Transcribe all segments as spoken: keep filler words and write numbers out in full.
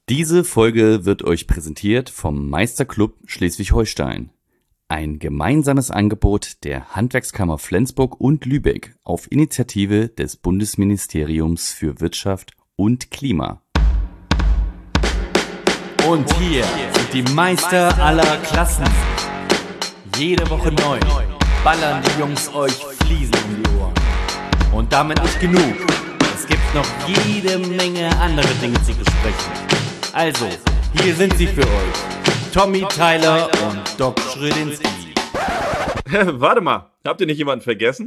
Diese Folge wird euch präsentiert vom Meisterclub Schleswig-Holstein. Ein gemeinsames Angebot der Handwerkskammer Flensburg und Lübeck auf Initiative des Bundesministeriums für Wirtschaft und Klima. Und hier sind die Meister aller Klassen. Jede Woche neu ballern die Jungs euch Fliesen um die Ohren. Und damit nicht genug. Es gibt noch jede Menge andere Dinge zu besprechen. Also, hier sind sie für euch. Tommy Tyler und Doc Schrödinski. Warte mal, habt ihr nicht jemanden vergessen?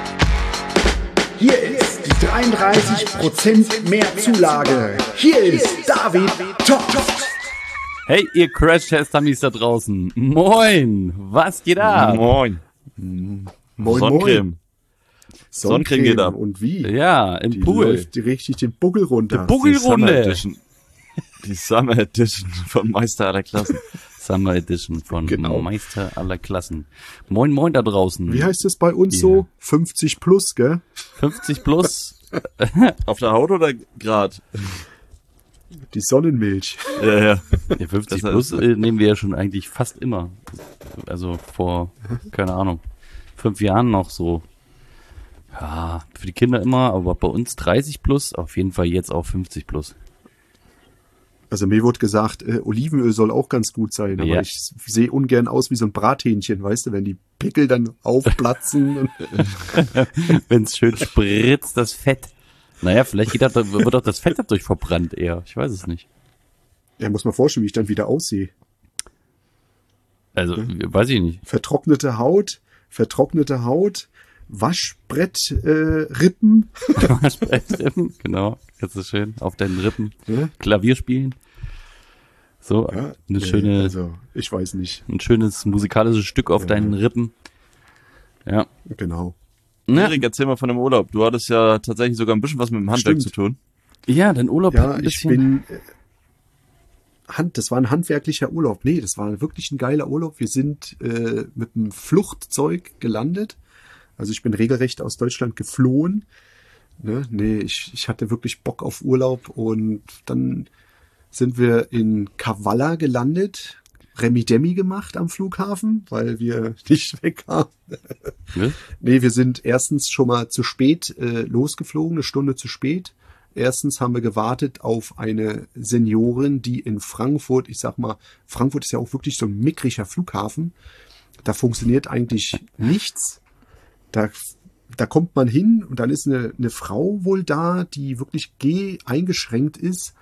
Hier ist die dreiunddreißig Prozent mehr Zulage. Hier ist David Top. Hey, ihr Crash-Test-Dummies da draußen. Moin, was geht ab? Moin. Moin, Sonnencreme. moin. Sonnencreme geht ab. Und wie? Ja, im Die Pool. läuft richtig den Buckel runter. Die Buckelrunde. Summer Edition. Die Summer Edition von Meister aller Klassen. Summer Edition von Genau. Meister aller Klassen. Moin, moin da draußen. Wie heißt es bei uns Ja. so? fünfzig plus, gell? fünfzig plus. Auf der Haut oder Grad? Die Sonnenmilch. Ja, ja. Ja, fünfzig Das plus heißt- äh, nehmen wir ja schon eigentlich fast immer. Also vor, keine Ahnung, fünf Jahren noch so. Ja, für die Kinder immer, aber bei uns dreißig plus, auf jeden Fall jetzt auch fünfzig plus. Also mir wurde gesagt, äh, Olivenöl soll auch ganz gut sein, aber Ja. ich sehe ungern aus wie so ein Brathähnchen, weißt du, wenn die Pickel dann aufplatzen. Und Wenn es schön spritzt, das Fett. Naja, vielleicht geht das, wird auch das Fett dadurch verbrannt eher. Ich weiß es nicht. ja, muss man vorstellen, wie ich dann wieder aussehe. Also, weiß ich nicht. Vertrocknete Haut, vertrocknete Haut, Waschbrett, äh, Rippen. Waschbrettrippen, genau. Kannst du schön auf deinen Rippen Ja. Klavier spielen. So, Ja, eine nee, schöne, Also, ich weiß nicht. ein schönes musikalisches Stück auf Ja. deinen Rippen. Ja. Genau. Ne? Erik, erzähl mal von dem Urlaub. Du hattest ja tatsächlich sogar ein bisschen was mit dem Handwerk Stimmt. zu tun. Ja, dein Urlaub hat Ja, ein ich bisschen. bin äh, Hand, das war ein handwerklicher Urlaub. Nee, das war wirklich ein geiler Urlaub. Wir sind äh, mit einem Fluchtzeug gelandet. Also ich bin regelrecht aus Deutschland geflohen. Ne? Nee, ich, ich hatte wirklich Bock auf Urlaub und dann sind wir in Kavala gelandet, Remi-Demi gemacht am Flughafen, weil wir nicht wegkamen. Ne? Nee, wir sind erstens schon mal zu spät äh, losgeflogen, eine Stunde zu spät. Erstens haben wir gewartet auf eine Seniorin, die in Frankfurt, ich sag mal, Frankfurt ist ja auch wirklich so ein mickriger Flughafen. Da funktioniert eigentlich nichts. Da, da kommt man hin und dann ist eine, eine Frau wohl da, die wirklich geh eingeschränkt ist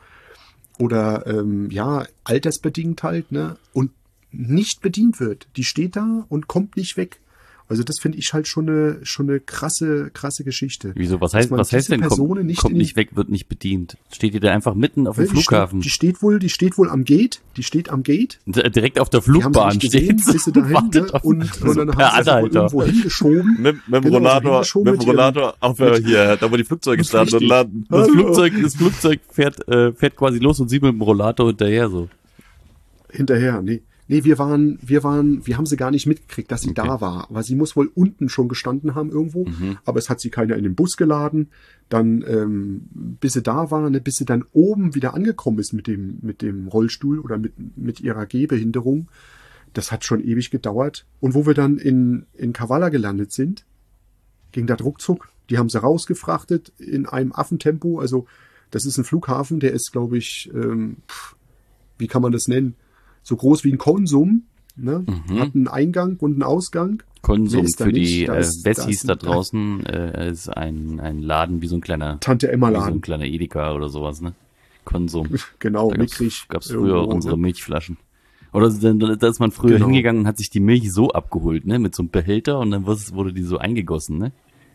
oder ähm, ja, altersbedingt halt, ne? Und nicht bedient wird. Die steht da und kommt nicht weg. Also das finde ich halt schon eine schon eine krasse krasse Geschichte. Wieso, was Dass heißt, man was heißt diese denn, kommt, Personen nicht kommt in- nicht weg, wird nicht bedient? Steht ihr da einfach mitten auf dem Die steht, Flughafen? die steht wohl, die steht wohl am Gate. Die steht am Gate. D- Direkt auf der Die haben sie Flugbahn nicht gesehen, steht bis sie dahin, wartet ne? auf- und, so und dann per haben sie wohl Anhalter. irgendwo hingeschoben. Mit, mit dem Genau, Rollator, hingeschoben mit dem mit ihrem- Rollator auf äh, hier, da wo die Flugzeuge starten und Richtig. landen. Das Hallo. Flugzeug, das Flugzeug fährt, äh, fährt quasi los und sie mit dem Rollator hinterher so. Hinterher, nee. Nee, wir waren, wir waren, wir haben sie gar nicht mitgekriegt, dass sie Okay. da war. Aber sie muss wohl unten schon gestanden haben irgendwo. Mhm. Aber es hat sie keiner in den Bus geladen. Dann, ähm, bis sie da war, ne, bis sie dann oben wieder angekommen ist mit dem, mit dem Rollstuhl oder mit, mit ihrer Gehbehinderung. Das hat schon ewig gedauert. Und wo wir dann in, in Kavala gelandet sind, ging das ruckzuck. Die haben sie rausgefrachtet in einem Affentempo. Also, das ist ein Flughafen, der ist, glaube ich, ähm, pff, wie kann man das nennen? So groß wie ein Konsum, ne? Mhm. Hat einen Eingang und einen Ausgang. Konsum Mehr ist da für nicht. die Da äh, ist- Wessis da da ist ein- draußen äh, ist ein, ein Laden wie so ein kleiner, Tante Emma wie so ein Laden. kleiner Edeka oder sowas, ne? Konsum. Genau, Da gab's, mickrig. gab's früher irgendwo, unsere ne? Milchflaschen. Oder so, dann- da ist man früher Genau. hingegangen und hat sich die Milch so abgeholt, ne? Mit so einem Behälter und dann was- wurde die so eingegossen, ne?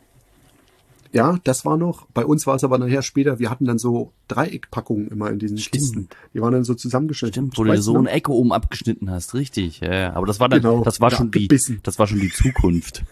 Ja, das war noch. Bei uns war es aber nachher später. Wir hatten dann so Dreieckpackungen immer in diesen Stimmt. Kisten. Die waren dann so zusammengeschnitten. Stimmt, wo du dir Weißt so noch? ein Ecke oben abgeschnitten hast, richtig. Ja, ja. Aber das war dann, Genau, das war oder schon die, abgebissen. das war schon die Zukunft.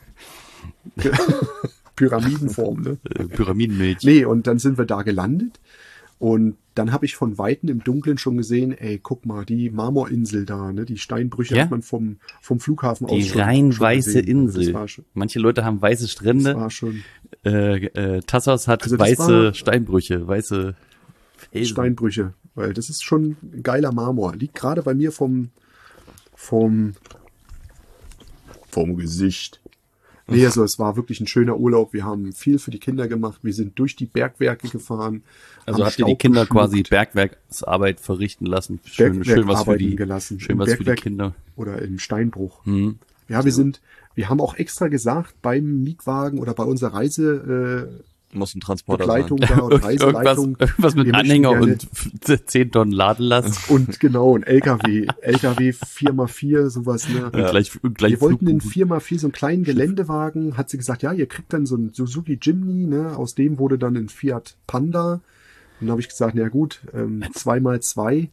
Pyramidenform, ne? Äh, Pyramidenmilch. Nee, und dann sind wir da gelandet. Und dann habe ich von Weitem im Dunkeln schon gesehen, ey, guck mal, die Marmorinsel da, ne, die Steinbrüche Ja. hat man vom, vom Flughafen aus Die schon, rein schon weiße gesehen. Also Insel. Das war schon, Manche Leute haben weiße das Strände. war schon Äh, äh, Tassos hat Also das weiße war- Steinbrüche, weiße Felsen. Steinbrüche. weil das ist schon ein geiler Marmor. Liegt gerade bei mir vom, vom, vom Gesicht. Nee, also es war wirklich ein schöner Urlaub. Wir haben viel für die Kinder gemacht. Wir sind durch die Bergwerke gefahren. Also habt ihr die Kinder quasi Bergwerksarbeit verrichten lassen? Schön, schön was für die, gelassen. schön was für die Kinder. Oder im Steinbruch. Mhm. Ja, wir sind, wir haben auch extra gesagt, beim Mietwagen oder bei unserer Reise, äh, muss ein Transporter Begleitung sein. da und Reiseleitung. Irgendwas, irgendwas mit Wir Anhänger möchten und zehn Tonnen Ladelast. Und genau, ein L K W. L K W vier mal vier, sowas, ne? Und gleich, und gleich Wir wollten den Flugbuch. vier mal vier, so einen kleinen Geländewagen, hat sie gesagt, ja, ihr kriegt dann so einen Suzuki Jimny, ne? Aus dem wurde dann ein Fiat Panda. Und dann habe ich gesagt, na gut, ähm, zwei mal zwei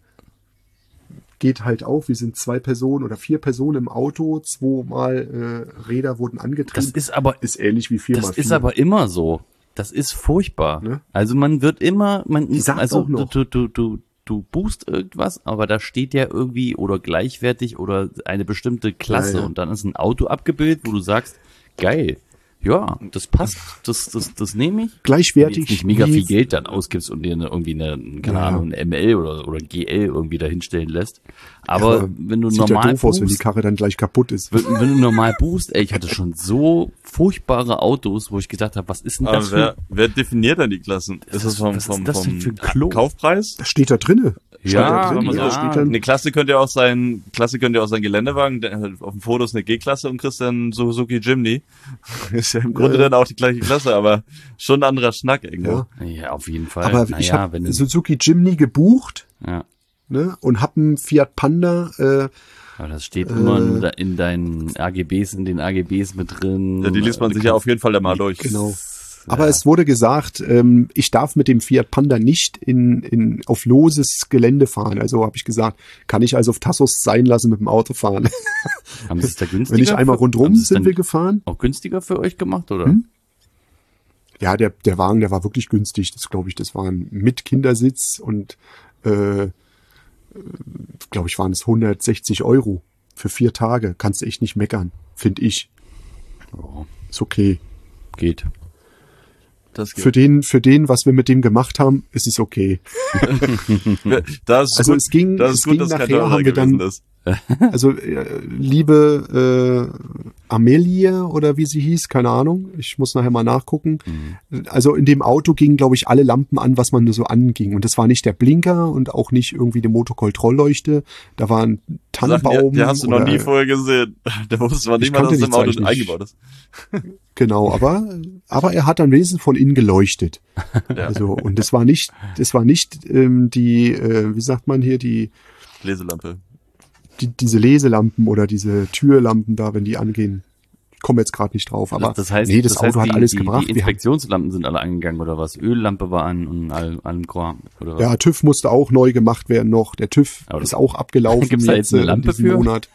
geht halt auch. Wir sind zwei Personen oder vier Personen im Auto, zweimal äh, Räder wurden angetrieben. Das ist aber, ist ähnlich wie vier mal das vier. ist aber immer so. Das ist furchtbar. Ne? Also man wird immer, man, Die sagt's also auch noch. du, du, du, du buchst irgendwas, aber da steht ja irgendwie oder gleichwertig oder eine bestimmte Klasse Ja, ja. und dann ist ein Auto abgebildet, wo du sagst, geil, ja, das passt, das, das, das nehme ich. Wenn du Gleichwertig. jetzt nicht mega wie- viel Geld dann ausgibst und dir eine, irgendwie eine, keine Ja. Ahnung, ein M L oder, oder G L irgendwie dahinstellen lässt. Aber Ja, wenn du sieht normal ja doof aus, wenn die buchst, Karre dann gleich kaputt ist. wenn, wenn du normal buchst, ey, ich hatte schon so furchtbare Autos, wo ich gesagt habe, was ist denn das Aber wer, für, wer definiert denn die Klassen? Ist ist- das vom, was ist vom, das denn vom für ein Klo? Kaufpreis? Das steht da drinne. Steht Ja, da drin, sagen wir ja, so. steht dann, Eine Klasse könnte ja auch sein, Klasse könnte ja auch sein Geländewagen, der hat auf dem Foto ist eine G-Klasse und kriegst dann Suzuki Jimny. Ist ja im Grunde Ja. dann auch die gleiche Klasse, aber schon ein anderer Schnack irgendwo. ja. Ja, auf jeden Fall. Aber naja, ich habe wenn du, Suzuki Jimny gebucht, ja, ne, und hab einen Fiat Panda, äh, aber das steht immer in, de- in deinen A G Bs, in den A G Bs mit drin. Ja, die liest man Du sich ja kannst- auf jeden Fall da mal durch. genau. Aber es wurde gesagt, ähm, ich darf mit dem Fiat Panda nicht in, in auf loses Gelände fahren. Also habe ich gesagt, kann ich also auf Tassos sein lassen mit dem Auto fahren. Haben sie es da günstiger? Wenn ich einmal für- rundrum haben sie es sind dann wir gefahren. auch günstiger für euch gemacht, oder? Hm? Ja, der, der Wagen, der war wirklich günstig. Das glaube ich, das waren mit Kindersitz und äh, glaube ich, waren es hundertsechzig Euro für vier Tage. Kannst du echt nicht meckern, finde ich. Oh, Ist okay. geht. Das geht. Für den, für den, was wir mit dem gemacht haben, ist es okay. Das ist Also gut, es ging, das es ist gut, ging dass kein nachher, Teurer haben wir gewesen dann, ist. also äh, liebe äh, Amelie oder wie sie hieß, keine Ahnung, ich muss nachher mal nachgucken. Mhm. Also in dem Auto gingen, glaube ich, alle Lampen an, was man nur so anging. Und das war nicht der Blinker und auch nicht irgendwie die Motorkontrollleuchte. Da war ein Sachen, die, Tannenbaum. die hast du noch oder- nie vorher gesehen. Da wusste man Ich nicht mal, dass kannte es die im Auto Zeichen nicht. eingebaut ist. Genau, aber, aber er hat dann wenigstens von innen geleuchtet. Ja. Also, und das war nicht, das war nicht ähm, die, äh, wie sagt man hier, die, Leselampe. die, diese Leselampen oder diese Türlampen da, wenn die angehen. Ich komme jetzt gerade nicht drauf, aber das, das heißt, nee, das, das Auto heißt, hat die, alles die, gebracht. Die Wir haben, Inspektionslampen sind alle angegangen oder was? Öllampe war an und all, allem Kram oder was? ja, TÜV musste auch neu gemacht werden noch. Der TÜV Aber das- ist auch abgelaufen Gibt's da jetzt eine äh, in Lampe diesem für? Monat.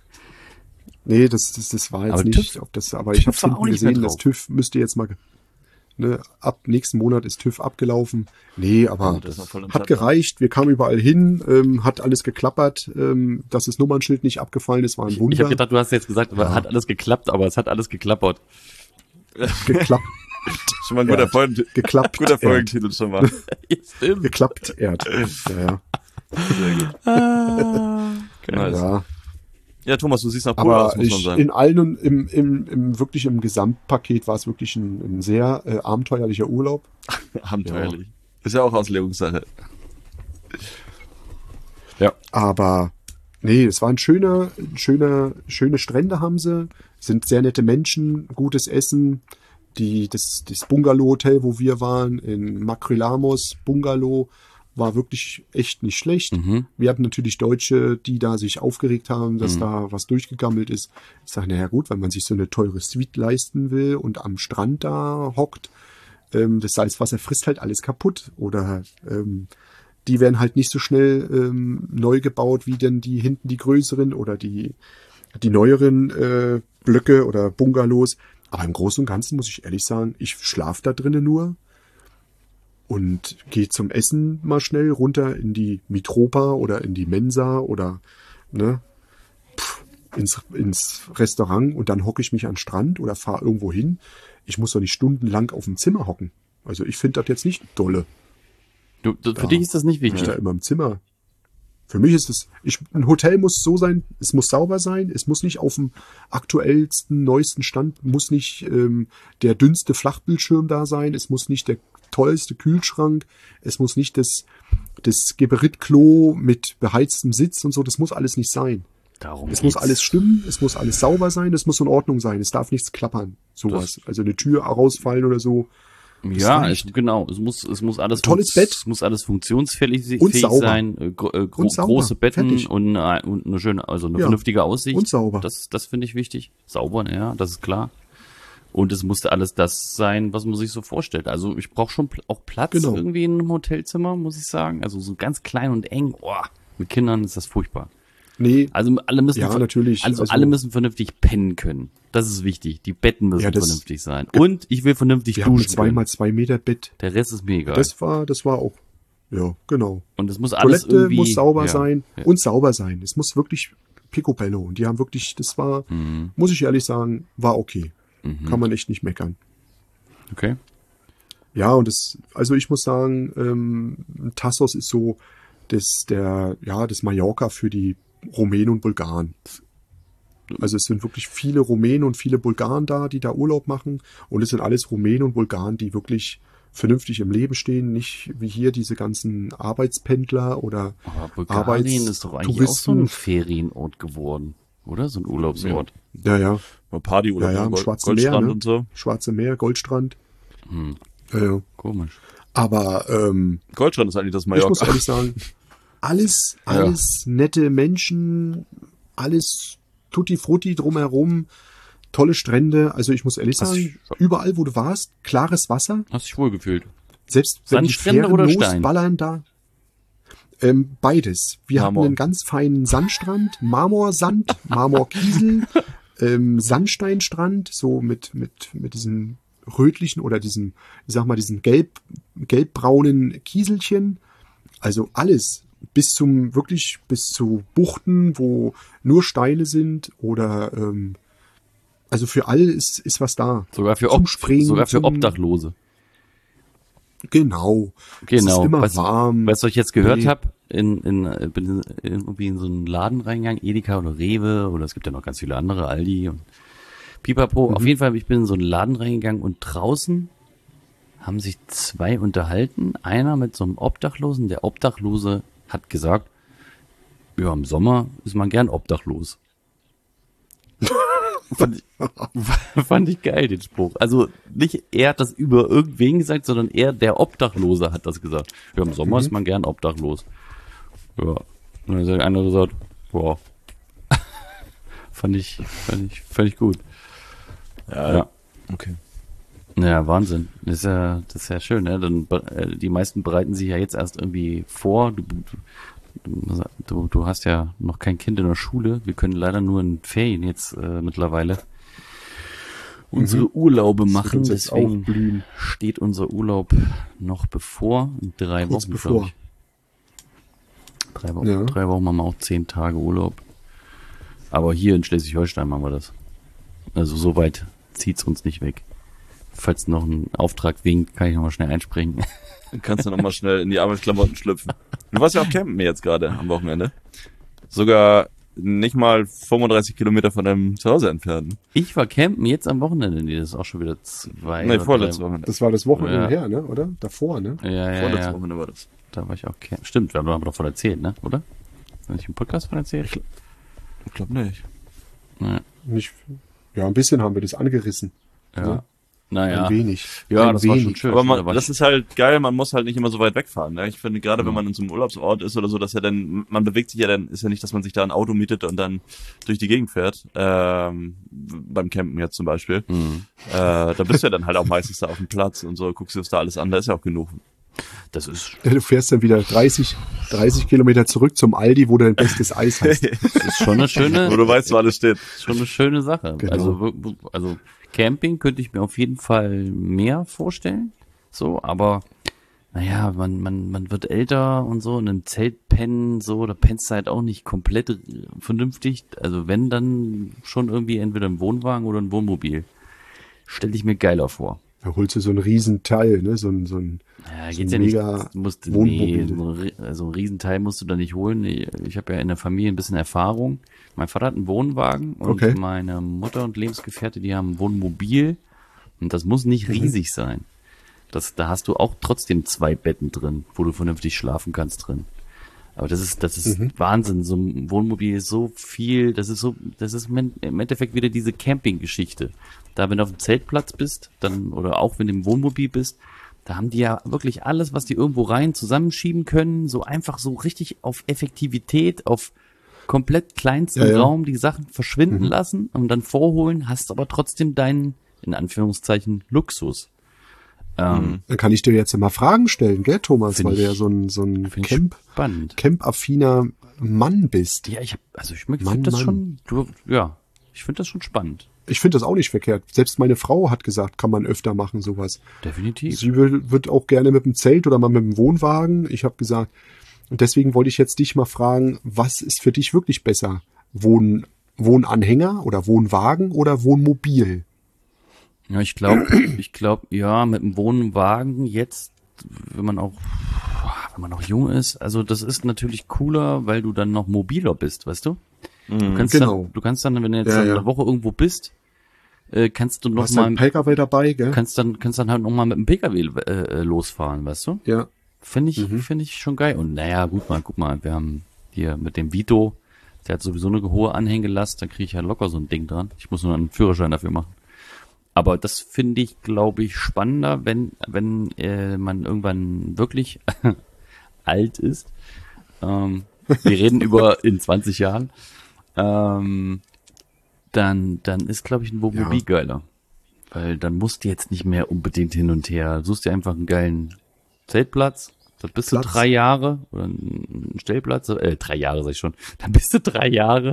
Nee, das, das, das war jetzt Aber nicht, TÜV ob das, aber ich habe TÜV war auch hinten nicht mehr gesehen, das drauf. TÜV müsste jetzt mal, ne, ab nächsten Monat ist TÜV abgelaufen. Nee, aber Oh, das ist noch voll im hat Zeitraum. gereicht. Wir kamen überall hin, ähm, hat alles geklappert, ähm, dass das Nummernschild nicht abgefallen ist, war ein Ich, Wunder. ich habe gedacht, du hast jetzt gesagt, Ja. hat alles geklappt, aber es hat alles geklappert. geklappt, Schon mal ein guter, Ja. Folgen, geklappt, guter Erd. Folgentitel schon mal. Stimmt. geklappt, Erd. Ja, ja. Sehr gut. Nice. ja. Ja, Thomas, du siehst nach cool aus, Aber muss man ich, sagen. in allen, im, im, im, wirklich im Gesamtpaket war es wirklich ein, ein sehr äh, abenteuerlicher Urlaub. Abenteuerlich. Ist ja auch Auslegungssache. Aber nee, es waren schöne, schöne, schöne Strände haben sie, sind sehr nette Menschen, gutes Essen. Die, das, das Bungalow-Hotel, wo wir waren, in Makrylamos Bungalow, war wirklich echt nicht schlecht. Mhm. Wir hatten natürlich Deutsche, die da sich aufgeregt haben, dass Mhm. da was durchgegammelt ist. Ich sage, naja gut, wenn man sich so eine teure Suite leisten will und am Strand da hockt, ähm, das Salzwasser frisst halt alles kaputt. Oder ähm, die werden halt nicht so schnell ähm, neu gebaut wie denn die hinten die größeren oder die, die neueren äh, Blöcke oder Bungalows. Aber im Großen und Ganzen muss ich ehrlich sagen, ich schlafe da drinnen nur und gehe zum Essen mal schnell runter in die Mitropa oder in die Mensa oder ne, pff, ins, ins Restaurant und dann hocke ich mich an den Strand oder fahre irgendwo hin. Ich muss doch nicht stundenlang auf dem Zimmer hocken. Also ich finde das jetzt nicht dolle. Du, du, für Ja. dich ist das nicht Ich wichtig. da immer im Zimmer. Für mich ist es, ich, ein Hotel muss so sein, es muss sauber sein, es muss nicht auf dem aktuellsten, neuesten Stand, muss nicht ähm, der dünnste Flachbildschirm da sein, es muss nicht der tollste Kühlschrank, es muss nicht das, das Geberit-Klo mit beheiztem Sitz und so, das muss alles nicht sein. Darum Es muss geht's. alles stimmen, es muss alles sauber sein, es muss in Ordnung sein, es darf nichts klappern, sowas. Also eine Tür rausfallen oder so. Ja, reicht. es, genau. Es muss, es muss alles, Tolles funz- Bett. Es muss alles funktionsfähig se- Und fähig sauber. sein. Äh, gro äh, gro Und sauber. große Betten Fertig. und, äh, und eine schöne, also eine Ja. vernünftige Aussicht. Und sauber. Das, das finde ich wichtig. Sauber, ja, das ist klar. Und es musste alles das sein, was man sich so vorstellt. Also ich brauche schon pl auch Platz Genau. irgendwie in einem Hotelzimmer, muss ich sagen. Also so ganz klein und eng. Boah, mit Kindern ist das furchtbar. Nee, Also alle müssen, Ja, ver- natürlich. Also, Also- alle müssen vernünftig pennen können. Das ist wichtig. Die Betten müssen Ja, das- vernünftig sein. Und ich will vernünftig wir haben ein duschen zwei können. mal zwei Meter Bett. Der Rest ist mir egal. Das war, das war auch, ja, genau. Und es muss alles Toilette irgendwie muss sauber ja, sein ja. und sauber sein. Es muss wirklich picobello. Und die haben wirklich, das war, Mhm. muss ich ehrlich sagen, war okay. Kann man echt nicht meckern. Okay. Ja, und das, also ich muss sagen, ähm, Tassos ist so das, der, ja, das Mallorca für die Rumänen und Bulgaren. Also es sind wirklich viele Rumänen und viele Bulgaren da, die da Urlaub machen. Und es sind alles Rumänen und Bulgaren, die wirklich vernünftig im Leben stehen. Nicht wie hier diese ganzen Arbeitspendler oder Aber Bulgarien ist doch eigentlich auch so ein Touristen. Ferienort geworden, oder? So ein Urlaubsort. Ja, ja. Mal Party oder Ja, ja, am Gold, Schwarzen Goldstrand Meer, ne? und so. Schwarze Meer, Goldstrand. Hm, Ja, ja. komisch. Aber ähm, Goldstrand ist eigentlich das ich muss Mallorca. ehrlich sagen, alles, alles nette Menschen, alles tutti frutti drumherum, tolle Strände. Also ich muss ehrlich Hast sagen, du- überall wo du warst, klares Wasser. Hast dich wohl gefühlt? Selbst wenn die Sandstrände Fähren oder Stein? losballern da. Ähm, beides. Wir Marmor. hatten einen ganz feinen Sandstrand, Marmorsand, Marmorkiesel, ähm, Sandsteinstrand, so mit, mit, mit diesen rötlichen oder diesen, ich sag mal, diesen gelb, gelbbraunen Kieselchen. Also alles. Bis zum, wirklich bis zu Buchten, wo nur Steine sind oder, ähm, also für alle ist, ist was da. Sogar für, Zum Ob Springen, sogar für zum- Obdachlose. Genau. Genau. Es ist immer weißt, warm. Weißt du, was ich jetzt gehört Nee. habe? In, in, äh, bin in, in, irgendwie in so einen Laden reingegangen, Edeka oder Rewe oder es gibt ja noch ganz viele andere, Aldi und Pipapo. Mhm. Auf jeden Fall, ich bin in so einen Laden reingegangen und draußen haben sich zwei unterhalten. Einer mit so einem Obdachlosen. Der Obdachlose hat gesagt, ja, im Sommer ist man gern obdachlos. fand, ich, fand ich geil, den Spruch. Also nicht er hat das über irgendwen gesagt, sondern er, der Obdachlose, hat das gesagt. Ja, im Sommer Mhm. ist man gern obdachlos. Ja. Und dann hat der andere gesagt, boah. fand ich, fand ich, fand ich gut. Ja, Ja. okay. Ja, Wahnsinn. Das ist ja, das ist ja schön, ne? Dann, äh, die meisten bereiten sich ja jetzt erst irgendwie vor. Du, du, du, du hast ja noch kein Kind in der Schule. Wir können leider nur in Ferien jetzt äh, mittlerweile unsere Urlaube machen. uns jetzt Deswegen aufblühen. steht unser Urlaub noch bevor. In drei Kurz Wochen, bevor. glaube ich. Drei Wochen, Ja. drei Wochen haben wir auch zehn Tage Urlaub. Aber hier in Schleswig-Holstein machen wir das. Also so weit zieht's uns nicht weg. Falls noch ein Auftrag winkt, kann ich noch mal schnell einspringen. Dann kannst du nochmal schnell in die Arbeitsklamotten schlüpfen. Du warst ja auch campen jetzt gerade am Wochenende. Sogar nicht mal fünfunddreißig Kilometer von deinem Zuhause entfernt. Ich war campen jetzt am Wochenende. Nee, das ist auch schon wieder zwei. Nee, oder vorletzte drei- Wochenende. Das war das Wochenende Ja. her, ne? Oder? Davor, ne? Ja, ja, Vorletzte ja. Wochenende war das. Da war ich auch campen. Stimmt, wir haben aber doch von erzählt, ne? Oder? Habe ich im Podcast von erzählt? Ich glaube nicht. Ja. Nicht, ja, ein bisschen haben wir das angerissen. ja. Ja. Naja. Ein wenig. Ja, ein das war wenig. schon schön. Aber Da man, war das ich- ist halt geil, man muss halt nicht immer so weit wegfahren. Ne? Ich finde, gerade Ja. wenn man in so einem Urlaubsort ist oder so, dass er dann, man bewegt sich ja dann, ist ja nicht, dass man sich da ein Auto mietet und dann durch die Gegend fährt. Ähm, beim Campen jetzt zum Beispiel. Mhm. Äh, da bist du ja dann halt auch meistens da auf dem Platz und so, guckst dir das da alles an, da ist ja auch genug. Das ist, Ja, du fährst dann wieder dreißig, dreißig Kilometer zurück zum Aldi, wo du dein bestes Eis hast. das ist schon eine schöne, Wo du weißt, wo alles steht. schon eine schöne Sache. Genau. Also, wir- also Camping könnte ich mir auf jeden Fall mehr vorstellen. So, aber naja, man, man, man wird älter und so, und im Zelt pennen, so, da pennst du halt auch nicht komplett äh, vernünftig. Also wenn, dann schon irgendwie entweder im Wohnwagen oder ein Wohnmobil. Stell ich mir geiler vor. Da holst du so ein Riesenteil, ne? So ein, so ein, Ja, so geht's ein ja nicht. mega Du musst, nee, Wohnmobil. so ein, Rie- also ein Riesenteil musst du da nicht holen. Ich, ich habe ja in der Familie ein bisschen Erfahrung. Mein Vater hat einen Wohnwagen und Okay. meine Mutter und Lebensgefährte, die haben ein Wohnmobil. Und das muss Mhm. nicht riesig sein. Das, da hast du auch trotzdem zwei Betten drin, wo du vernünftig schlafen kannst drin. Aber das ist, das ist Mhm. Wahnsinn. So ein Wohnmobil ist so viel, das ist so, das ist im im Endeffekt wieder diese Camping-Geschichte. Da, wenn du auf dem Zeltplatz bist, dann, oder auch wenn du im Wohnmobil bist, da haben die ja wirklich alles, was die irgendwo rein zusammenschieben können, so einfach so richtig auf Effektivität, auf komplett kleinsten Ja, ja. Raum die Sachen verschwinden Mhm. lassen und dann vorholen, hast aber trotzdem deinen, in Anführungszeichen, Luxus. Ähm, Dann kann ich dir jetzt mal Fragen stellen, gell, Thomas, Find weil du ich- ja so ein, so ein Finde ich Camp, spannend. Camp-affiner Mann bist. Ja, ich hab, also ich finde Mann, das Mann. schon, du, ja, ich finde das schon spannend. Ich finde das auch nicht verkehrt. Selbst meine Frau hat gesagt, kann man öfter machen, sowas. Definitiv. Sie will, wird auch gerne mit dem Zelt oder mal mit dem Wohnwagen. Ich habe gesagt, und deswegen wollte ich jetzt dich mal fragen, was ist für dich wirklich besser? Wohn, Wohnanhänger oder Wohnwagen oder Wohnmobil? Ja, ich glaube, ich glaube, ja, mit dem Wohnwagen jetzt, wenn man auch, wenn man noch jung ist, also das ist natürlich cooler, weil du dann noch mobiler bist, weißt du? Du kannst Genau. dann, du kannst dann, wenn du jetzt Ja, dann ja. eine Woche irgendwo bist, äh, kannst du Du noch hast halt einen mal, P K W dabei, gell? kannst dann, kannst dann halt noch mal mit dem P K W äh, äh, losfahren, weißt du? Ja. Finde ich, Mhm. finde ich schon geil. Und naja, gut mal, guck mal, wir haben hier mit dem Vito, der hat sowieso eine hohe Anhängelast, da kriege ich ja locker so ein Ding dran. Ich muss nur einen Führerschein dafür machen. Aber das finde ich, glaube ich, spannender, wenn, wenn äh, man irgendwann wirklich alt ist. Ähm, wir reden über in zwanzig Jahren. Ähm, dann, dann ist, glaube ich, ein Wohnmobil Ja. geiler. Weil dann musst du jetzt nicht mehr unbedingt hin und her. Suchst dir einfach einen geilen Zeltplatz. Das bist Platz. du drei Jahre. Oder einen Stellplatz. Äh, drei Jahre sag ich schon. Dann bist du drei Jahre.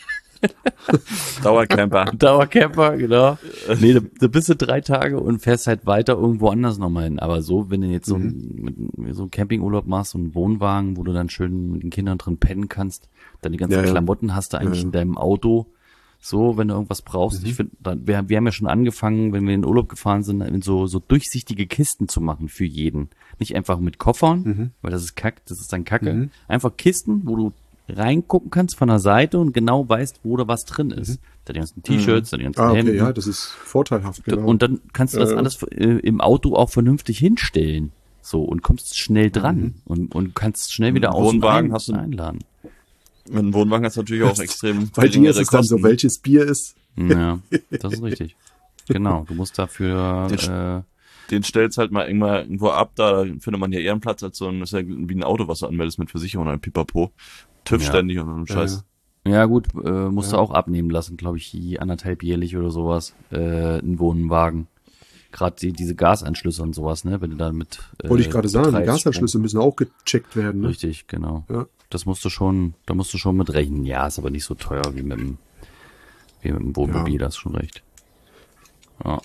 Dauercamper. Dauercamper, genau. Nee, da, da bist du drei Tage und fährst halt weiter irgendwo anders nochmal hin. Aber so, wenn du jetzt so, einen, mit, so einen Campingurlaub machst, so einen Wohnwagen, wo du dann schön mit den Kindern drin pennen kannst, dann die ganzen Ja, ja. Klamotten hast du eigentlich Ja, ja. in deinem Auto. So, wenn du irgendwas brauchst. Ich finde, wir, wir haben ja schon angefangen, wenn wir in den Urlaub gefahren sind, in so, so durchsichtige Kisten zu machen für jeden. Nicht einfach mit Koffern, Mhm. weil das ist kack, das ist dann Kacke. Mhm. Einfach Kisten, wo du reingucken kannst von der Seite und genau weißt, wo da was drin ist. Da die ganzen T-Shirts, da die ganzen Ah, okay, Hemden. ja, das ist vorteilhaft, genau. Und dann kannst du das Äh. alles äh, im Auto auch vernünftig hinstellen. So, und kommst schnell dran und, und kannst schnell wieder aus und Wohnwagen ein, hast du- einladen. Mit dem Wohnwagen hast du natürlich auch extrem Bei dir ist geringere es dann so, Kosten. welches Bier ist. Ja, das ist richtig. Genau, du musst dafür, Den äh, Den stellst halt mal irgendwann irgendwo ab, da findet man ja eher einen Platz als so ein, das ist ja wie ein Auto, was du anmeldest mit Versicherung oder Pipapo. TÜV Ja. ständig und so einen Ja, Scheiß. ja gut, äh, musst Ja. du auch abnehmen lassen, glaube ich, je- anderthalb jährlich oder sowas, äh, ein Wohnwagen. Gerade die, diese Gasanschlüsse und sowas, ne, wenn du da mit, äh, Wollte ich gerade sagen, die betreibst, Gasanschlüsse müssen auch gecheckt werden. Ne? Richtig, genau. Ja. Das musst du schon, da musst du schon mit rechnen. Ja, ist aber nicht so teuer wie mit dem, wie mit dem Wohnmobil, Ja. da hast schon recht. Ja.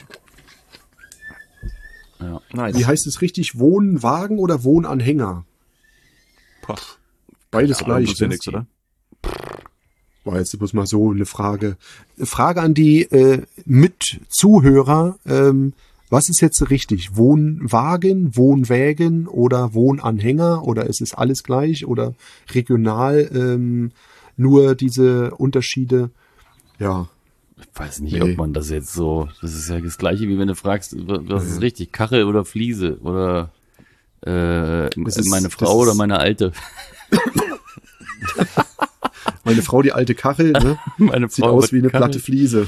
Ja. Nice. Wie heißt es richtig? Wohnwagen oder Wohnanhänger? Boah. Beides Aber gleich. das ist ja ne? nix, oder? War jetzt bloß mal so eine Frage. Frage an die äh, Mitzuhörer. Ähm, was ist jetzt richtig? Wohnwagen, Wohnwägen oder Wohnanhänger? Oder ist es alles gleich? Oder regional ähm, nur diese Unterschiede? Ja, Ich weiß nicht, Nee. ob man das jetzt so, das ist ja das Gleiche, wie wenn du fragst, was ist richtig, Kachel oder Fliese oder äh, Das ist- meine das Frau ist- oder meine Alte. meine Frau, die alte Kachel, ne? Meine Sieht Frau aus mit wie eine Kachel. platte Fliese.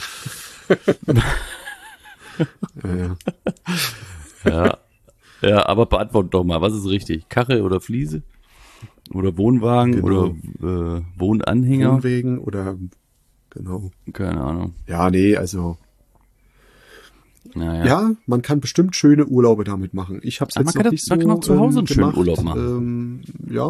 ja, ja. Ja. Ja, aber beantwort doch mal, was ist richtig? Kachel oder Fliese? Oder Wohnwagen Genau. oder äh, Wohnanhänger? Wohnwegen oder genau. Keine Ahnung. Ja, nee, also Naja. ja, man kann bestimmt schöne Urlaube damit machen. Ich habe es Ah, jetzt man noch kann nicht das- man so kann auch zu Hause ähm, einen schönen gemacht. Urlaub machen. Ähm, ja,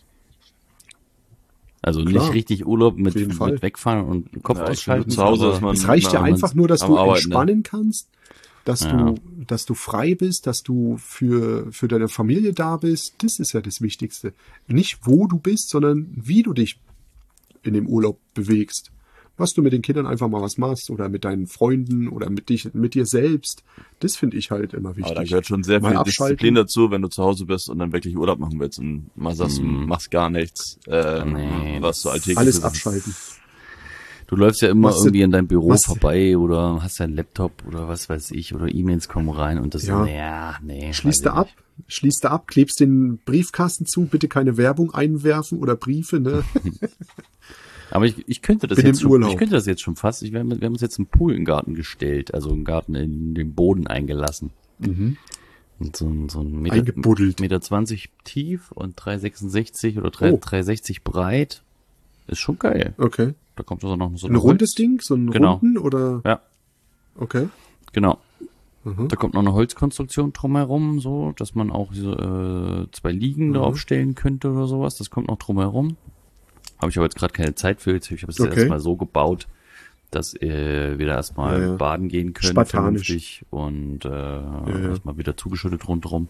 Also Klar. nicht richtig Urlaub mit, Auf jeden Fall. mit wegfahren und Kopf Ja, ich ausschalten. finde, zu Hause aber- ist man- es reicht ja na, einfach nur, dass am du Arbeiten, ne? entspannen kannst, dass Ja. du, dass du frei bist, dass du für für deine Familie da bist. Das ist ja das Wichtigste. Nicht wo du bist, sondern wie du dich in dem Urlaub bewegst. was du mit den Kindern einfach mal was machst oder mit deinen Freunden oder mit dich, mit dir selbst. Das finde ich halt immer wichtig. Aber da gehört schon sehr Mal viel abschalten. Disziplin dazu, wenn du zu Hause bist und dann wirklich Urlaub machen willst und mal sagst, du Mhm. machst gar nichts, äh, Nee, was so alltäglich Alles ist. abschalten. Du läufst ja immer Machst du- irgendwie in deinem Büro machst- vorbei oder hast deinen Laptop oder was weiß ich oder E-Mails kommen rein und das Ja. so, ja, nee. Schließt weiß du ab, ich schließt du ab, klebst den Briefkasten zu, bitte keine Werbung einwerfen oder Briefe, ne? nicht. Aber ich, ich könnte das Bin jetzt im schon, Urlaub. ich könnte das jetzt schon fast. Ich, wir, haben, wir haben uns jetzt einen Pool im Garten gestellt, also einen Garten in den Boden eingelassen. Und so ein, so ein Meter, Eingebuddelt. Meter zwanzig tief und drei sechsundsechzig oder drei Oh. dreihundertsechzig breit. Ist schon geil. Okay. Da kommt also noch so Ein rundes Ding, so ein Genau. runden oder? Ja, Okay. genau. Mhm. Da kommt noch eine Holzkonstruktion drumherum, so, dass man auch so, äh, zwei Liegen Mhm. da aufstellen könnte oder sowas. Das kommt noch drumherum. Habe ich aber jetzt gerade keine Zeit für. Jetzt, ich habe es Okay. erstmal so gebaut, dass äh, wir da erstmal Ja, ja. baden gehen können, Spartanisch. vernünftig und äh, ja. erstmal wieder zugeschüttet rundherum.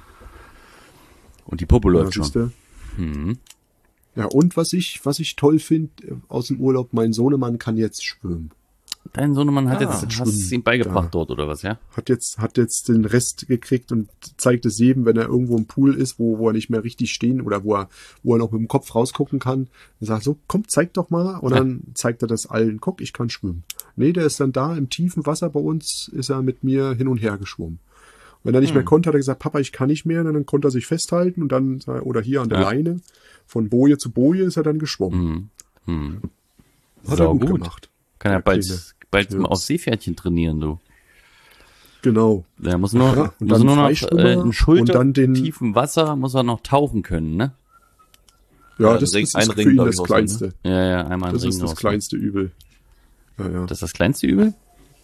Und die Popo läuft Ja, schon. siehste. Mhm. Ja, und was ich, was ich toll finde aus dem Urlaub, mein Sohnemann kann jetzt schwimmen. Dein Sohnemann hat Ah, jetzt, hast schwimmen. es ihm beigebracht Ja. dort oder was, ja? Hat jetzt, hat jetzt den Rest gekriegt und zeigt es jedem, wenn er irgendwo im Pool ist, wo, wo er nicht mehr richtig stehen oder wo er, wo er noch mit dem Kopf rausgucken kann. Er sagt so, komm, zeig doch mal. Und dann zeigt er das allen, guck, ich kann schwimmen. Nee, der ist dann da im tiefen Wasser bei uns, ist er mit mir hin und her geschwommen. Wenn er nicht mehr konnte, hat er gesagt, Papa, ich kann nicht mehr. Und dann konnte er sich festhalten und dann, oder hier an der Ja. Leine, von Boje zu Boje ist er dann geschwommen. Mhm. Mhm. Hat Sau er gut, gut. gemacht. Kann er Der bald, Kleine. bald Ja. mal auf Seepferdchen trainieren, du. Genau. Der muss nur, Ja, und muss dann nur noch Freischwimmer äh, in Schulter und dann den- tiefen Wasser muss er noch tauchen können, ne? Ja, Ja, das, ein das Ring- ist ein Ring, für ihn glaub das ich, raus, Kleinste. Ja, ja, einmal Das einen ist Ring das raus. kleinste Übel. Ja, ja. Das ist das kleinste Übel?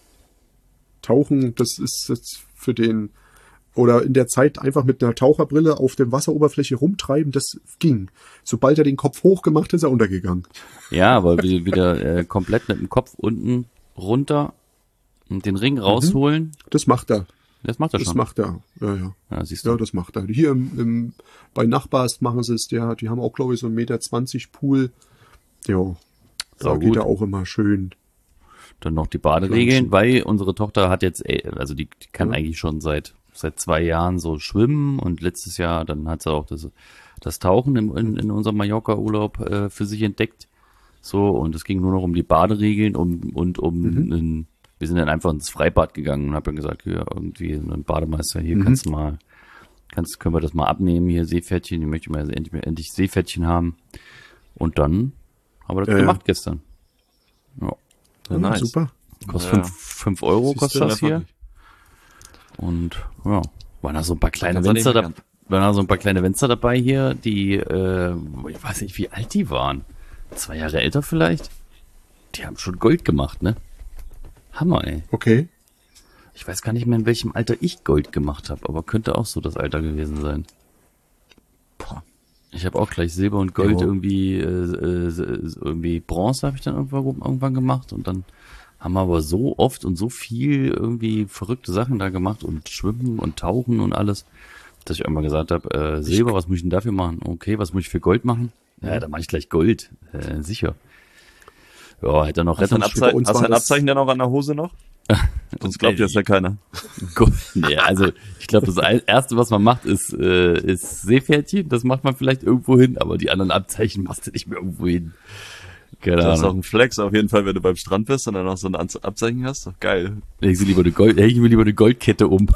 Tauchen, das ist jetzt für den, oder in der Zeit einfach mit einer Taucherbrille auf der Wasseroberfläche rumtreiben, das ging. Sobald er den Kopf hoch gemacht hat, ist er untergegangen. Ja, aber wie- wieder äh, komplett mit dem Kopf unten runter und den Ring rausholen. Das macht er. Das macht er Das schon. macht er. Ja, ja. Ja, siehst du. Ja, das macht er. Hier im, im, bei Nachbars machen sie es, ja, die haben auch, glaube ich, so einen Meter zwanzig Pool. Ja, da Sau geht gut. er auch immer schön. Dann noch die Baderegeln, weil unsere Tochter hat jetzt, äh, also die, die kann Ja. eigentlich schon seit seit zwei Jahren so schwimmen und letztes Jahr dann hat sie auch das das Tauchen im, in, in unserem Mallorca-Urlaub äh, für sich entdeckt. So, und es ging nur noch um die Baderegeln um, und um Mhm. einen, wir sind dann einfach ins Freibad gegangen und haben dann gesagt, ja, irgendwie ein Bademeister, hier Mhm. kannst du mal, kannst, können wir das mal abnehmen, hier Seepferdchen, ich möchte mal endlich, endlich Seepferdchen haben. Und dann haben wir das Ja, ja. gemacht gestern. Ja. Ja, nice. Super. Kostet Ja. fünf, fünf Euro Siehst kostet du, das hier. Und ja, waren da so ein paar kleine Kannst du nicht Fenster da, meckern. waren da so ein paar kleine Fenster dabei hier, die, äh, ich weiß nicht, wie alt die waren. Zwei Jahre älter vielleicht. Die haben schon Gold gemacht, ne? Hammer, ey. Okay. Ich weiß gar nicht mehr, in welchem Alter ich Gold gemacht habe, aber könnte auch so das Alter gewesen sein. Boah. Ich habe auch gleich Silber und Gold Ja. irgendwie, äh, äh, irgendwie Bronze habe ich dann irgendwann, irgendwann gemacht und dann haben wir aber so oft und so viel irgendwie verrückte Sachen da gemacht und Schwimmen und Tauchen und alles, dass ich irgendwann gesagt habe, äh, Silber, was muss ich denn dafür machen? Okay, was muss ich für Gold machen? Ja, dann mache ich gleich Gold, äh, sicher. Ja, hätte er noch Hast du ein, Rettungsschwimmer. bei Abzeichen, uns hast war du ein das- Abzeichen denn auch an der Hose noch? Sonst glaubt jetzt ja keiner. Gold. Nee, also ich glaube, das ein- Erste, was man macht, ist, äh, ist Seepferdchen. Das macht man vielleicht irgendwo hin, aber die anderen Abzeichen machst du nicht mehr irgendwo hin. Keine Das ist auch Ahnung. ein Flex auf jeden Fall, wenn du beim Strand bist und dann noch so ein Anze- Abzeichen hast. Doch geil. Leg sie lieber eine Gold, leg ich mir lieber eine Goldkette um.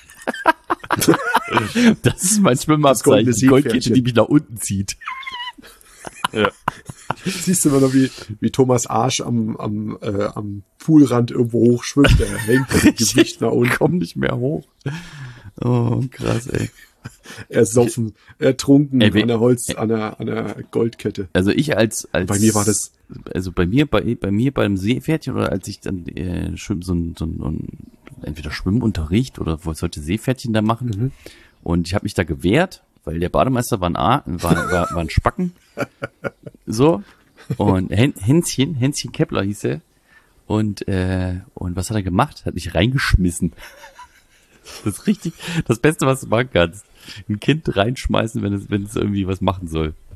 Das ist mein Schwimmabzeichen. goldene Die Goldkette, Seepferdchen. die mich nach unten zieht. Ja. Siehst du immer noch, wie, wie Thomas Arsch am, am, äh, am Poolrand irgendwo hochschwimmt. Der hängt mit dem Gewicht nach unten. Komm nicht mehr hoch. Oh, krass, ey. Ersoffen, ertrunken Ey, wie- an der Holz, an der, an der Goldkette. Also ich als, als Bei mir war das- also bei mir bei bei mir beim Seepferdchen oder als ich dann äh, schwimm, so ein, so ein, so ein entweder Schwimmunterricht oder wo sollte Seepferdchen da machen Mhm. und ich habe mich da gewehrt, weil der Bademeister war ein A, war war, war ein Spacken, so und Hen, Hänschen Hänschen Kepler hieß er und äh, und was hat er gemacht? Hat mich reingeschmissen. Das ist richtig das Beste, was du machen kannst. Ein Kind reinschmeißen, wenn es wenn es irgendwie was machen soll.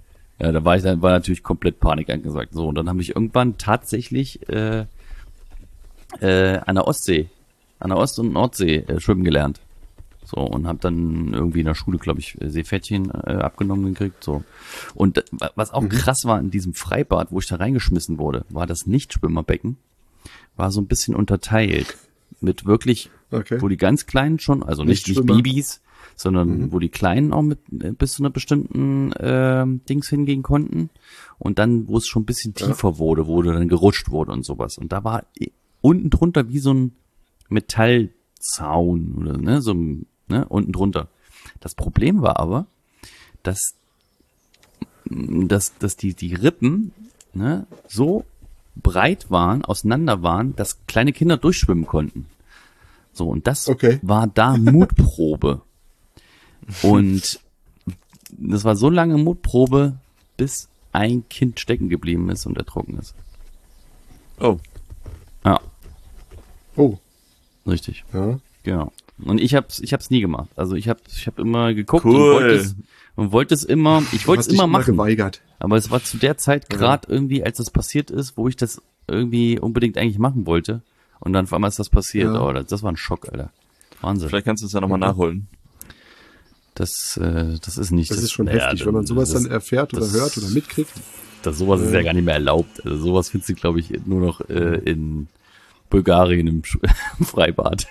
Ja, da war ich dann, war natürlich komplett Panik angesagt. So, und dann habe ich irgendwann tatsächlich äh, äh, an der Ostsee, an der Ost- und Nordsee äh, schwimmen gelernt. So, und habe dann irgendwie in der Schule, glaube ich, Seepferdchen äh, abgenommen gekriegt. So. Und äh, was auch mhm. krass war in diesem Freibad, wo ich da reingeschmissen wurde, war das Nichtschwimmerbecken, war so ein bisschen unterteilt. Mit wirklich, okay. wo die ganz Kleinen schon, also nicht, nicht Babys, sondern mhm. wo die Kleinen auch mit äh, bis zu einer bestimmten äh, Dings hingehen konnten. Und dann, wo es schon ein bisschen tiefer ja. wurde, wo dann gerutscht wurde und sowas. Und da war unten drunter wie so ein Metallzaun oder ne, so ne, unten drunter. Das Problem war aber, dass, dass, dass die, die Rippen ne, so breit waren, auseinander waren, dass kleine Kinder durchschwimmen konnten. So, und das okay. war da Mutprobe. Und das war so lange Mutprobe, bis ein Kind stecken geblieben ist und ertrunken ist. Oh. Ja. Oh. Richtig. Ja. Genau. Und ich hab's, ich hab's nie gemacht. Also ich hab, ich hab immer geguckt cool. und wollte es, und wollte es immer, ich wollte es immer machen. Immer geweigert. Aber es war zu der Zeit gerade ja. irgendwie, als das passiert ist, wo ich das irgendwie unbedingt eigentlich machen wollte. Und dann auf einmal ist das passiert. Ja. Oh, das, das war ein Schock, Alter. Wahnsinn. Vielleicht kannst du es ja nochmal mhm. nachholen. Das, äh, das ist nicht. Das, das ist schon heftig, ja, wenn man sowas das, dann erfährt oder das, hört oder mitkriegt. Das sowas äh. ist ja gar nicht mehr erlaubt. Also sowas findest du, glaube ich, nur noch äh, in Bulgarien im, im Freibad.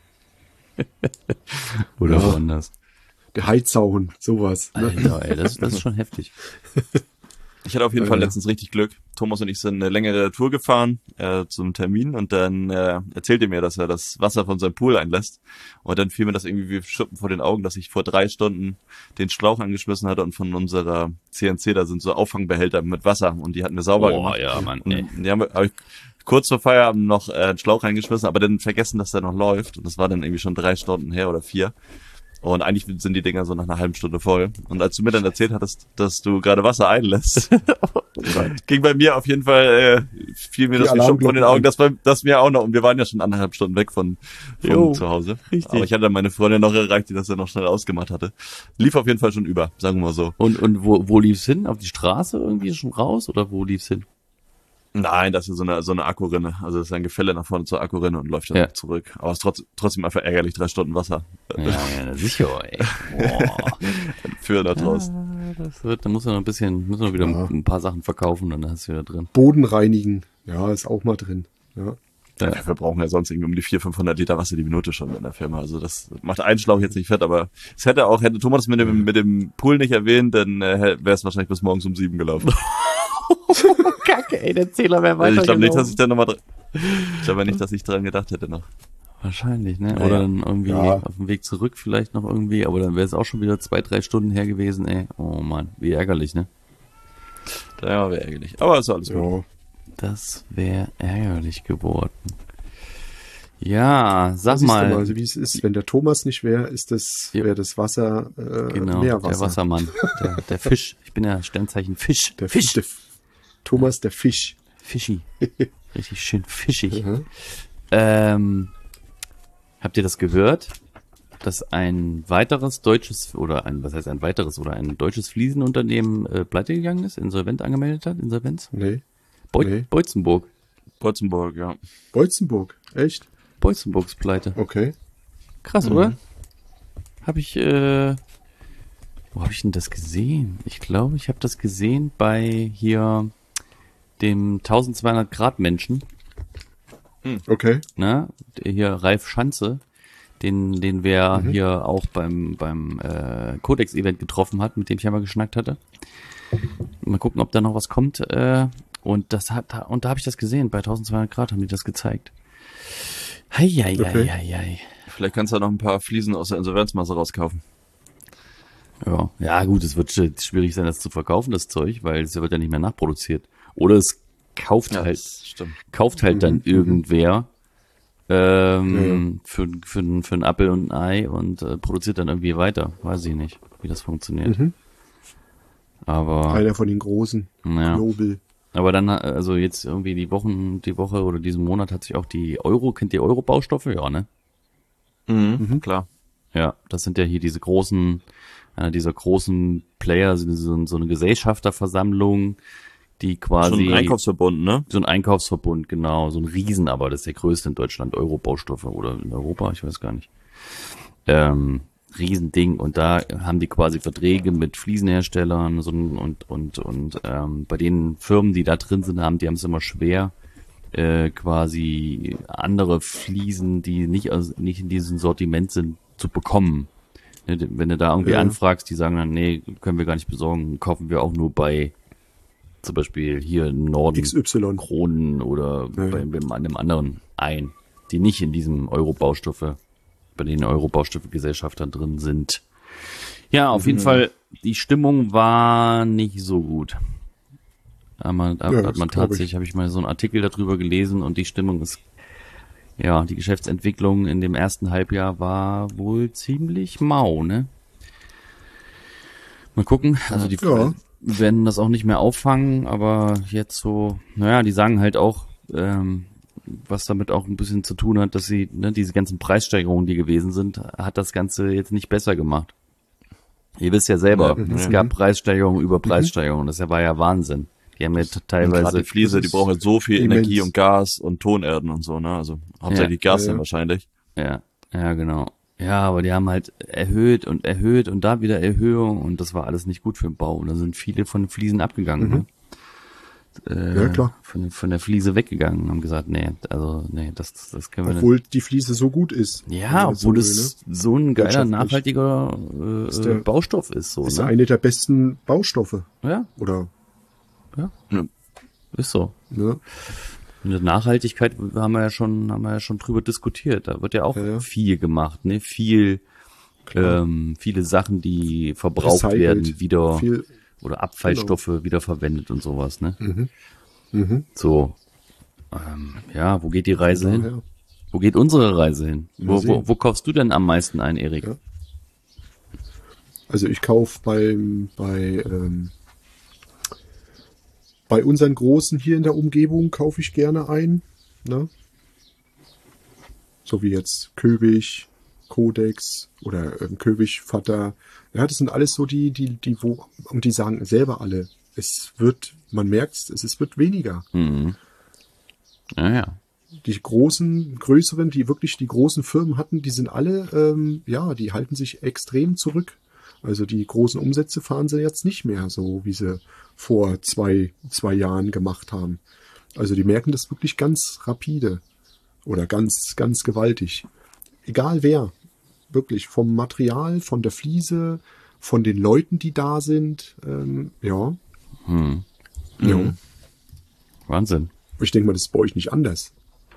Oder ja. woanders. Der Heizauchen, sowas. Ne? Alter, ey, das, das ist schon heftig. Ich hatte auf jeden äh. Fall letztens richtig Glück. Thomas und ich sind eine längere Tour gefahren äh, zum Termin und dann äh, erzählte er mir, dass er das Wasser von seinem Pool einlässt. Und dann fiel mir das irgendwie wie Schuppen vor den Augen, dass ich vor drei Stunden den Schlauch angeschmissen hatte und von unserer C N C, da sind so Auffangbehälter mit Wasser und die hatten wir sauber oh, gemacht. Oh ja, Mann, ey. Und die haben wir, hab ich kurz vor Feierabend noch äh, einen Schlauch reingeschmissen, aber dann vergessen, dass der noch läuft. Und das war dann irgendwie schon drei Stunden her oder vier. Und eigentlich sind die Dinger so nach einer halben Stunde voll. Und als du mir dann erzählt hattest, dass du gerade Wasser einlässt, ging bei mir auf jeden Fall, äh, fiel mir die das wie Schuppen von den Augen, das, bei, das mir auch noch, und wir waren ja schon anderthalb Stunden weg von, von jo, zu Hause. Richtig. Aber ich hatte dann meine Freundin noch erreicht, die das dann noch schnell ausgemacht hatte. Lief auf jeden Fall schon über, sagen wir mal so. Und, und wo, wo lief's hin? Auf die Straße irgendwie schon raus oder wo lief's hin? Nein, das ist so eine, so eine Akkurinne. Also das ist ein Gefälle nach vorne zur Akkurinne und läuft dann ja. zurück. Aber es ist trotz, trotzdem einfach ärgerlich, drei Stunden Wasser. Ja, ja, sicher, ey. Boah. Für da draußen. Ja, das wird, da muss man noch ein bisschen, müssen wir wieder ja. ein paar Sachen verkaufen, dann hast du wieder drin. Boden reinigen. Ja, ist auch mal drin. Ja. Ja. Ja, wir brauchen ja sonst irgendwie um die vierhundert, fünfhundert Liter Wasser die Minute schon in der Firma. Also das macht einen Schlauch jetzt nicht fett, aber es hätte auch, hätte Thomas mit dem, mit dem Pool nicht erwähnt, dann äh, wäre es wahrscheinlich bis morgens um sieben gelaufen. Kacke, ey, der Zähler wäre weiter. Ich glaube nicht, dass ich da nochmal dran, ich glaube nicht, dass ich dran gedacht hätte noch. Wahrscheinlich, ne? Ja, Oder ja. dann irgendwie Ja. auf dem Weg zurück vielleicht noch irgendwie, aber dann wäre es auch schon wieder zwei, drei Stunden her gewesen, ey. Oh Mann, wie ärgerlich, ne? Ja, wäre ärgerlich. Aber ist alles gut. Ja. Das wäre ärgerlich geworden. Ja, sag Siehst mal. du mal, also wie es ist. Wenn der Thomas nicht wäre, ist das, Ja. wäre das Wasser äh, Genau, Meerwasser. der Wassermann, der, der Fisch. Ich bin ja Sternzeichen Fisch. Der Fisch. Der F- Thomas, der Fisch. Fischi. Richtig schön fischig. Mhm. Ähm, habt ihr das gehört, dass ein weiteres deutsches, oder ein, was heißt ein weiteres, oder ein deutsches Fliesenunternehmen äh, pleite gegangen ist, insolvent angemeldet hat, Insolvenz? Nee. Beu- Nee. Beutzenburg. Potzenburg, ja. Beutzenburg. Echt? Beutzenburgs pleite. Okay. Krass, Mhm. oder? Hab ich, äh, wo habe ich denn das gesehen? Ich glaube, ich habe das gesehen bei hier dem eintausendzweihundert Grad Menschen, Okay. ne? Der hier Ralf Schanze, den, den wer Mhm. hier auch beim, beim äh, Codex-Event getroffen hat, mit dem ich einmal geschnackt hatte. Mal gucken, ob da noch was kommt. Äh, und das hat, und da habe ich das gesehen, bei eintausendzweihundert Grad haben die das gezeigt. Hei, hei, hei, Okay. hei, hei. Vielleicht kannst du da noch ein paar Fliesen aus der Insolvenzmasse rauskaufen. Ja, ja gut, es wird sch- schwierig sein, das zu verkaufen, das Zeug, weil es wird ja nicht mehr nachproduziert. Oder es kauft Ja, halt, das stimmt. kauft halt dann Mhm, irgendwer ähm, Ja, ja. für, für, für ein Apfel und ein Ei und äh, produziert dann irgendwie weiter. Weiß ich nicht, wie das funktioniert. Mhm. Aber Einer von den großen. ja. Global. Aber dann, also jetzt irgendwie die Wochen, die Woche oder diesen Monat hat sich auch die Euro, kennt ihr Euro-Baustoffe? Ja, ne? Mhm, klar. Ja, das sind ja hier diese großen, einer dieser großen Player, so, so eine Gesellschafterversammlung, die quasi... So ein Einkaufsverbund, ne? So ein Einkaufsverbund, genau. So ein Riesen, aber das ist der größte in Deutschland, Euro-Baustoffe oder in Europa, ich weiß gar nicht. Ähm, Riesending. Und da haben die quasi Verträge mit Fliesenherstellern so, und und und ähm, bei den Firmen, die da drin sind, haben, die haben es immer schwer, äh, quasi andere Fliesen, die nicht, aus, nicht in diesem Sortiment sind, zu bekommen. Wenn du da irgendwie Ja. anfragst, die sagen dann, nee, können wir gar nicht besorgen, kaufen wir auch nur bei zum Beispiel hier im Norden X Y. Kronen oder Ja. bei, bei einem anderen ein, die nicht in diesem Euro-Baustoffe, bei den Euro-Baustoffe-Gesellschaftern drin sind. Ja, auf Mhm. jeden Fall, die Stimmung war nicht so gut. Da hat man, da Ja, hat das man glaub ich. tatsächlich, habe ich mal so einen Artikel darüber gelesen und die Stimmung ist, ja, die Geschäftsentwicklung in dem ersten Halbjahr war wohl ziemlich mau, ne? Mal gucken, also die Ja. werden das auch nicht mehr auffangen, aber jetzt so, naja, die sagen halt auch, ähm, was damit auch ein bisschen zu tun hat, dass sie, ne, diese ganzen Preissteigerungen, die gewesen sind, hat das Ganze jetzt nicht besser gemacht. Ihr wisst ja selber, Ja, es mhm. gab Preissteigerungen über Preissteigerungen, das war ja Wahnsinn. Die haben ja t- Und teilweise gerade die Fliese, die brauchen halt so viel immens. Energie und Gas und Tonerden und so, ne? Also hauptsächlich Ja, Gas ja. dann wahrscheinlich. Ja, ja, genau. Ja, aber die haben halt erhöht und erhöht und da wieder Erhöhung und das war alles nicht gut für den Bau. Und da sind viele von den Fliesen abgegangen, ne? Äh, Ja, klar. Von, von der Fliese weggegangen und haben gesagt, nee, also, nee, das, das können wir nicht. Obwohl die Fliese so gut ist. Ja, Also obwohl so, es so ein geiler, Wirtschaftlich. nachhaltiger äh, Ist der- Baustoff ist, so, ne? Ist ne? eine der besten Baustoffe. Ja, Oder, ist so. ne? Und die Nachhaltigkeit haben wir ja schon, haben wir ja schon drüber diskutiert. Da wird ja auch Ja, ja. viel gemacht, ne? Viel, Klar. ähm, viele Sachen, die verbraucht Recycelt. werden, wieder Viel, oder Abfallstoffe wiederverwendet und sowas, ne? mhm. So. Ähm, ja, wo geht die Reise hin? Ja. Wo geht unsere Reise hin? Mal Wo, wo, sehen. wo kaufst du denn am meisten ein, Erik? Ja. Also ich kaufe beim, bei, ähm, bei unseren Großen hier in der Umgebung kaufe ich gerne ein. Ne? So wie jetzt Köbig, Codex oder ähm, Köbig, Vater. Ja, das sind alles so die, die, die, wo, und die sagen selber alle, es wird, man merkt es, es wird weniger. Mhm. Ja, ja. Die großen, größeren, die wirklich die großen Firmen hatten, die sind alle, ähm, ja, die halten sich extrem zurück. Also die großen Umsätze fahren sie jetzt nicht mehr, so wie sie vor zwei, zwei Jahren gemacht haben. Also die merken das wirklich ganz rapide oder ganz, ganz gewaltig. Egal wer, wirklich vom Material, von der Fliese, von den Leuten, die da sind, ähm, ja. Hm. ja. Wahnsinn. Ich denke mal, das ist bei euch nicht anders.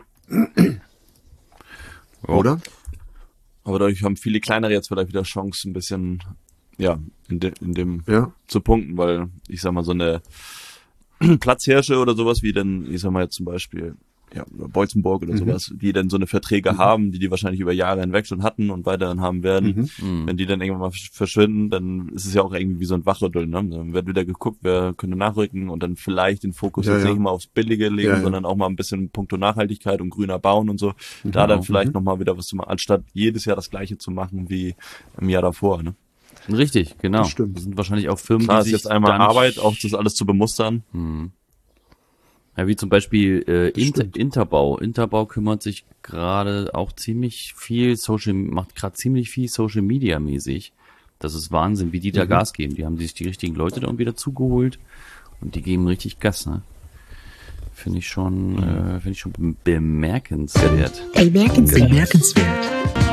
Ja. Oder? Aber dadurch haben viele kleinere jetzt vielleicht wieder Chance, ein bisschen, ja, in, de, in dem Ja. zu punkten, weil ich sag mal, so eine Platzhirsche oder sowas wie denn, ich sag mal jetzt zum Beispiel, ja, Beutzenburg oder Mhm. sowas, die dann so eine Verträge haben, die die wahrscheinlich über Jahre hinweg schon hatten und weiterhin haben werden. Mhm. Wenn die dann irgendwann mal verschwinden, dann ist es ja auch irgendwie wie so ein Wachrütteln, ne? Dann wird wieder geguckt, wer könnte nachrücken und dann vielleicht den Fokus Ja, jetzt ja. nicht immer aufs Billige legen, Ja, ja. sondern auch mal ein bisschen puncto Nachhaltigkeit und grüner bauen und so. Da Genau. dann vielleicht nochmal wieder was zu machen, anstatt jedes Jahr das Gleiche zu machen wie im Jahr davor, ne? Richtig, genau. Das stimmt. Das sind wahrscheinlich auch Firmen, Klar, die ist sich jetzt einmal da nicht- Arbeit, auch das alles zu bemustern. Ja, wie zum Beispiel äh, Inter, stimmt. Interbau. Interbau kümmert sich gerade auch ziemlich viel Social, macht gerade ziemlich viel Social Media mäßig. Das ist Wahnsinn, wie die da Gas geben. Die haben sich die richtigen Leute dann wieder zugeholt und die geben richtig Gas, ne? Finde ich schon, äh, finde ich schon bem- bemerkenswert. Bemerkenswert. Bemerkenswert.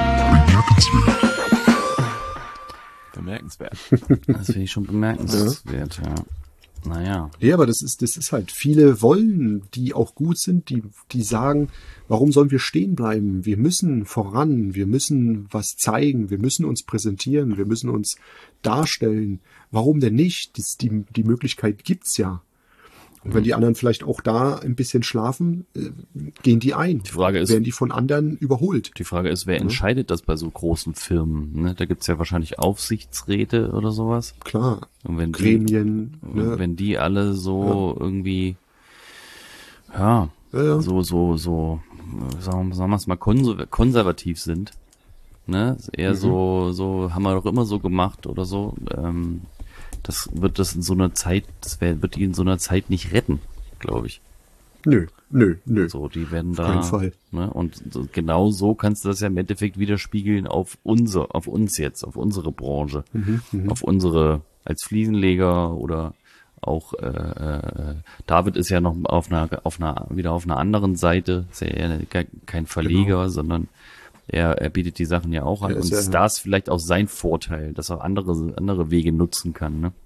Bemerkenswert. Das finde ich schon bemerkenswert, ja. Naja. Ja, aber das ist, das ist halt, viele wollen, die auch gut sind, die, die sagen, warum sollen wir stehen bleiben? Wir müssen voran, wir müssen was zeigen, wir müssen uns präsentieren, wir müssen uns darstellen. Warum denn nicht? Das, die, die Möglichkeit gibt's ja. Und wenn die anderen vielleicht auch da ein bisschen schlafen, äh, gehen die ein. Die Frage ist- werden die von anderen überholt. Die Frage ist, wer entscheidet das bei so großen Firmen? Ne? Da gibt's ja wahrscheinlich Aufsichtsräte oder sowas. Klar, Und wenn die, Gremien, Und ne? wenn die alle so irgendwie, ja, Ja, ja. so, so, so, äh, sagen, sagen wir es mal, konser konservativ sind, ne? Eher mhm. so, so haben wir doch immer so gemacht oder so. Ähm, das wird das in so einer Zeit, das wär, wird die in so einer Zeit nicht retten, glaube ich. Nö, nö, nö. So, die werden auf da. keinen Fall. Ne? Und so, genau so kannst du das ja im Endeffekt widerspiegeln auf unser, auf uns jetzt, auf unsere Branche, Mhm, mhm. auf unsere als Fliesenleger oder auch äh, äh, David ist ja noch auf einer, auf einer, wieder auf einer anderen Seite, ist ja eher kein Verleger, Genau. sondern er, er bietet die Sachen ja auch an. Er ist Und ja- ist das vielleicht auch sein Vorteil, dass er andere, andere Wege nutzen kann, ne?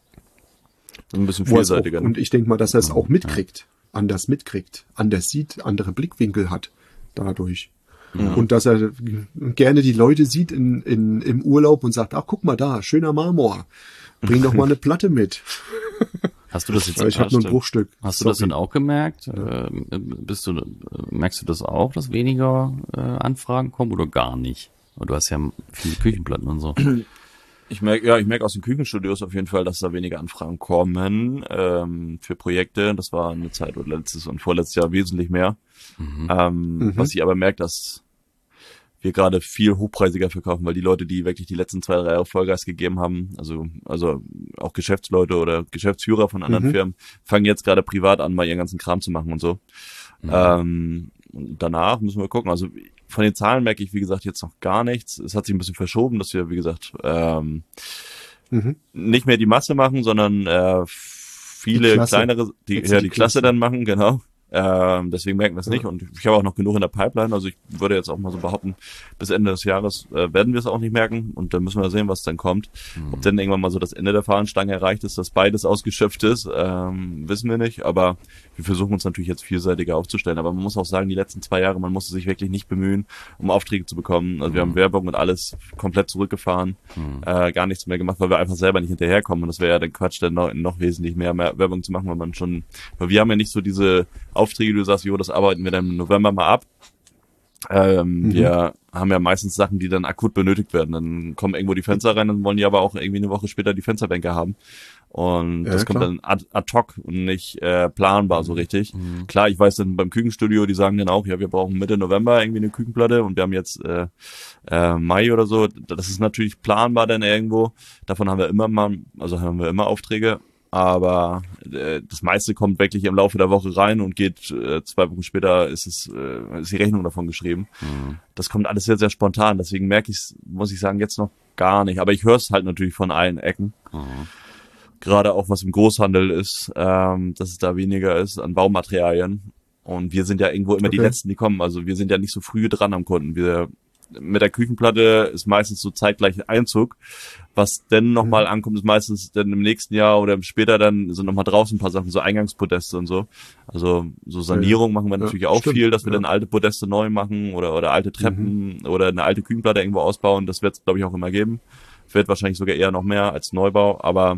Ein bisschen Wo er es auch, vielseitiger. ne? und ich denke mal, dass er es auch mitkriegt, anders mitkriegt, anders sieht, andere Blickwinkel hat dadurch. Und dass er gerne die Leute sieht in, in, im Urlaub und sagt, ach, guck mal da, schöner Marmor. Bring doch mal eine Platte mit. Hast du das jetzt, Weil ich habe nur ein stimmt. Bruchstück. hast du das Sorry. denn auch gemerkt? Äh, bist du, merkst du das auch, dass weniger äh, Anfragen kommen oder gar nicht? Du hast ja viele Küchenplatten und so. Ich merke, ja, ich merke aus den Küchenstudios auf jeden Fall, dass da weniger Anfragen kommen ähm, für Projekte. Das war eine Zeit oder letztes und vorletztes Jahr wesentlich mehr. Ähm, Mhm. Was ich aber merke, dass wir gerade viel hochpreisiger verkaufen, weil die Leute, die wirklich die letzten zwei, drei Jahre Vollgas gegeben haben, also also auch Geschäftsleute oder Geschäftsführer von anderen Mhm. Firmen, fangen jetzt gerade privat an, mal ihren ganzen Kram zu machen und so. Ähm, und danach müssen wir gucken. Also von den Zahlen merke ich, wie gesagt, jetzt noch gar nichts. Es hat sich ein bisschen verschoben, dass wir, wie gesagt, ähm, Mhm. nicht mehr die Masse machen, sondern äh, viele Die Klasse. kleinere, die, Jetzt ja, die die Klasse Klasse. dann machen, genau. Ähm, deswegen merken wir es Ja. nicht. Und ich habe auch noch genug in der Pipeline. Also ich würde jetzt auch mal so behaupten, bis Ende des Jahres äh, werden wir es auch nicht merken. Und dann müssen wir sehen, was dann kommt. Ob dann irgendwann mal so das Ende der Fahnenstange erreicht ist, dass beides ausgeschöpft ist, ähm, wissen wir nicht. Aber wir versuchen uns natürlich jetzt vielseitiger aufzustellen. Aber man muss auch sagen, die letzten zwei Jahre, man musste sich wirklich nicht bemühen, um Aufträge zu bekommen. Also wir haben Werbung und alles komplett zurückgefahren, äh, gar nichts mehr gemacht, weil wir einfach selber nicht hinterherkommen. Und das wäre ja dann Quatsch, dann noch, noch wesentlich mehr, mehr Werbung zu machen, weil man schon, weil wir haben ja nicht so diese Aufträge, du sagst, jo, das arbeiten wir dann im November mal ab. Ähm, Mhm. Wir haben ja meistens Sachen, die dann akut benötigt werden. Dann kommen irgendwo die Fenster rein, dann wollen die aber auch irgendwie eine Woche später die Fensterbänke haben. Und Ja, das kommt klar. dann ad, ad hoc und nicht äh, planbar so richtig. Klar, ich weiß dann beim Küchenstudio, die sagen dann auch, ja, wir brauchen Mitte November irgendwie eine Küchenplatte und wir haben jetzt äh, äh, Mai oder so. Das ist natürlich planbar dann irgendwo. Davon haben wir immer mal, also haben wir immer Aufträge. Aber äh, das meiste kommt wirklich im Laufe der Woche rein und geht äh, zwei Wochen später ist es äh, ist die Rechnung davon geschrieben. Das kommt alles sehr, sehr spontan. Deswegen merke ich es, muss ich sagen, jetzt noch gar nicht. Aber ich höre es halt natürlich von allen Ecken. Gerade auch was im Großhandel ist, ähm, dass es da weniger ist an Baumaterialien. Und wir sind ja irgendwo immer die Okay. Letzten, die kommen. Also wir sind ja nicht so früh dran am Kunden. Wir mit der Küchenplatte ist meistens so zeitgleich Einzug. Was denn nochmal ankommt, ist meistens dann im nächsten Jahr oder später dann sind nochmal draußen ein paar Sachen, so Eingangspodeste und so. Also so Sanierung machen wir Ja, natürlich auch stimmt, viel, dass wir ja. dann alte Podeste neu machen oder oder alte Treppen oder eine alte Küchenplatte irgendwo ausbauen. Das wird es, glaube ich, auch immer geben. Wird wahrscheinlich sogar eher noch mehr als Neubau. Aber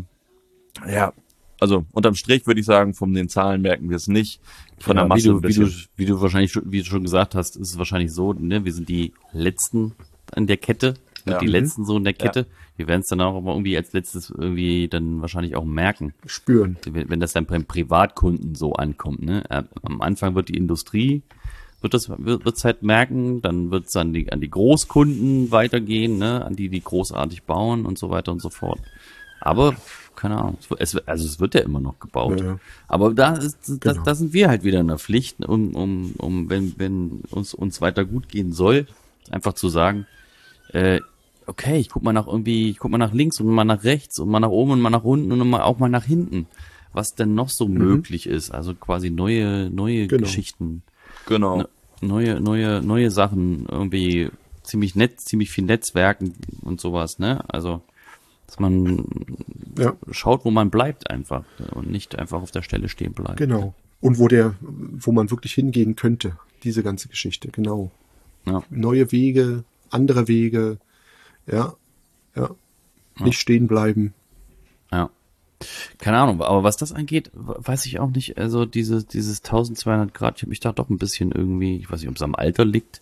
ja, also unterm Strich würde ich sagen, von den Zahlen merken wir es nicht. Von Ja, der Masse wie, ein du, wie, du, bisschen. wie du wahrscheinlich, schon- wie du schon gesagt hast, ist es wahrscheinlich so, ne, wir sind die Letzten an der Kette, ne, Ja. die Mhm. Letzten so in der Kette. Wir werden es dann auch immer irgendwie als letztes irgendwie dann wahrscheinlich auch merken, Spüren. wenn, wenn das dann beim Privatkunden so ankommt. Ne? Am Anfang wird die Industrie, wird das wird es halt merken, dann wird es an die, an die Großkunden weitergehen, ne, an die, die großartig bauen und so weiter und so fort. Aber keine Ahnung, es, wird- es, wird- also es wird ja immer noch gebaut. Ja, ja. Aber da ist, da, Genau. da sind wir halt wieder in der Pflicht, um, um, um wenn, wenn uns, uns weiter gut gehen soll, einfach zu sagen, äh, okay, ich guck mal nach irgendwie, ich guck mal nach links und mal nach rechts und mal nach oben und mal nach unten und mal, auch mal nach hinten, was denn noch so möglich ist. Also quasi neue, neue Genau. Geschichten, Genau. ne, neue, neue, neue Sachen, irgendwie ziemlich nett, ziemlich viel Netzwerken und sowas, ne? Also, dass man Ja, schaut, wo man bleibt einfach und nicht einfach auf der Stelle stehen bleibt. genau. Und wo der, wo man wirklich hingehen könnte, diese ganze Geschichte, genau. Ja. Neue Wege, andere Wege, ja, ja. Nicht stehen bleiben. Ja. Keine Ahnung, aber was das angeht, weiß ich auch nicht. Also diese, dieses zwölfhundert Grad, ich habe mich da doch ein bisschen irgendwie, ich weiß nicht, ob es am Alter liegt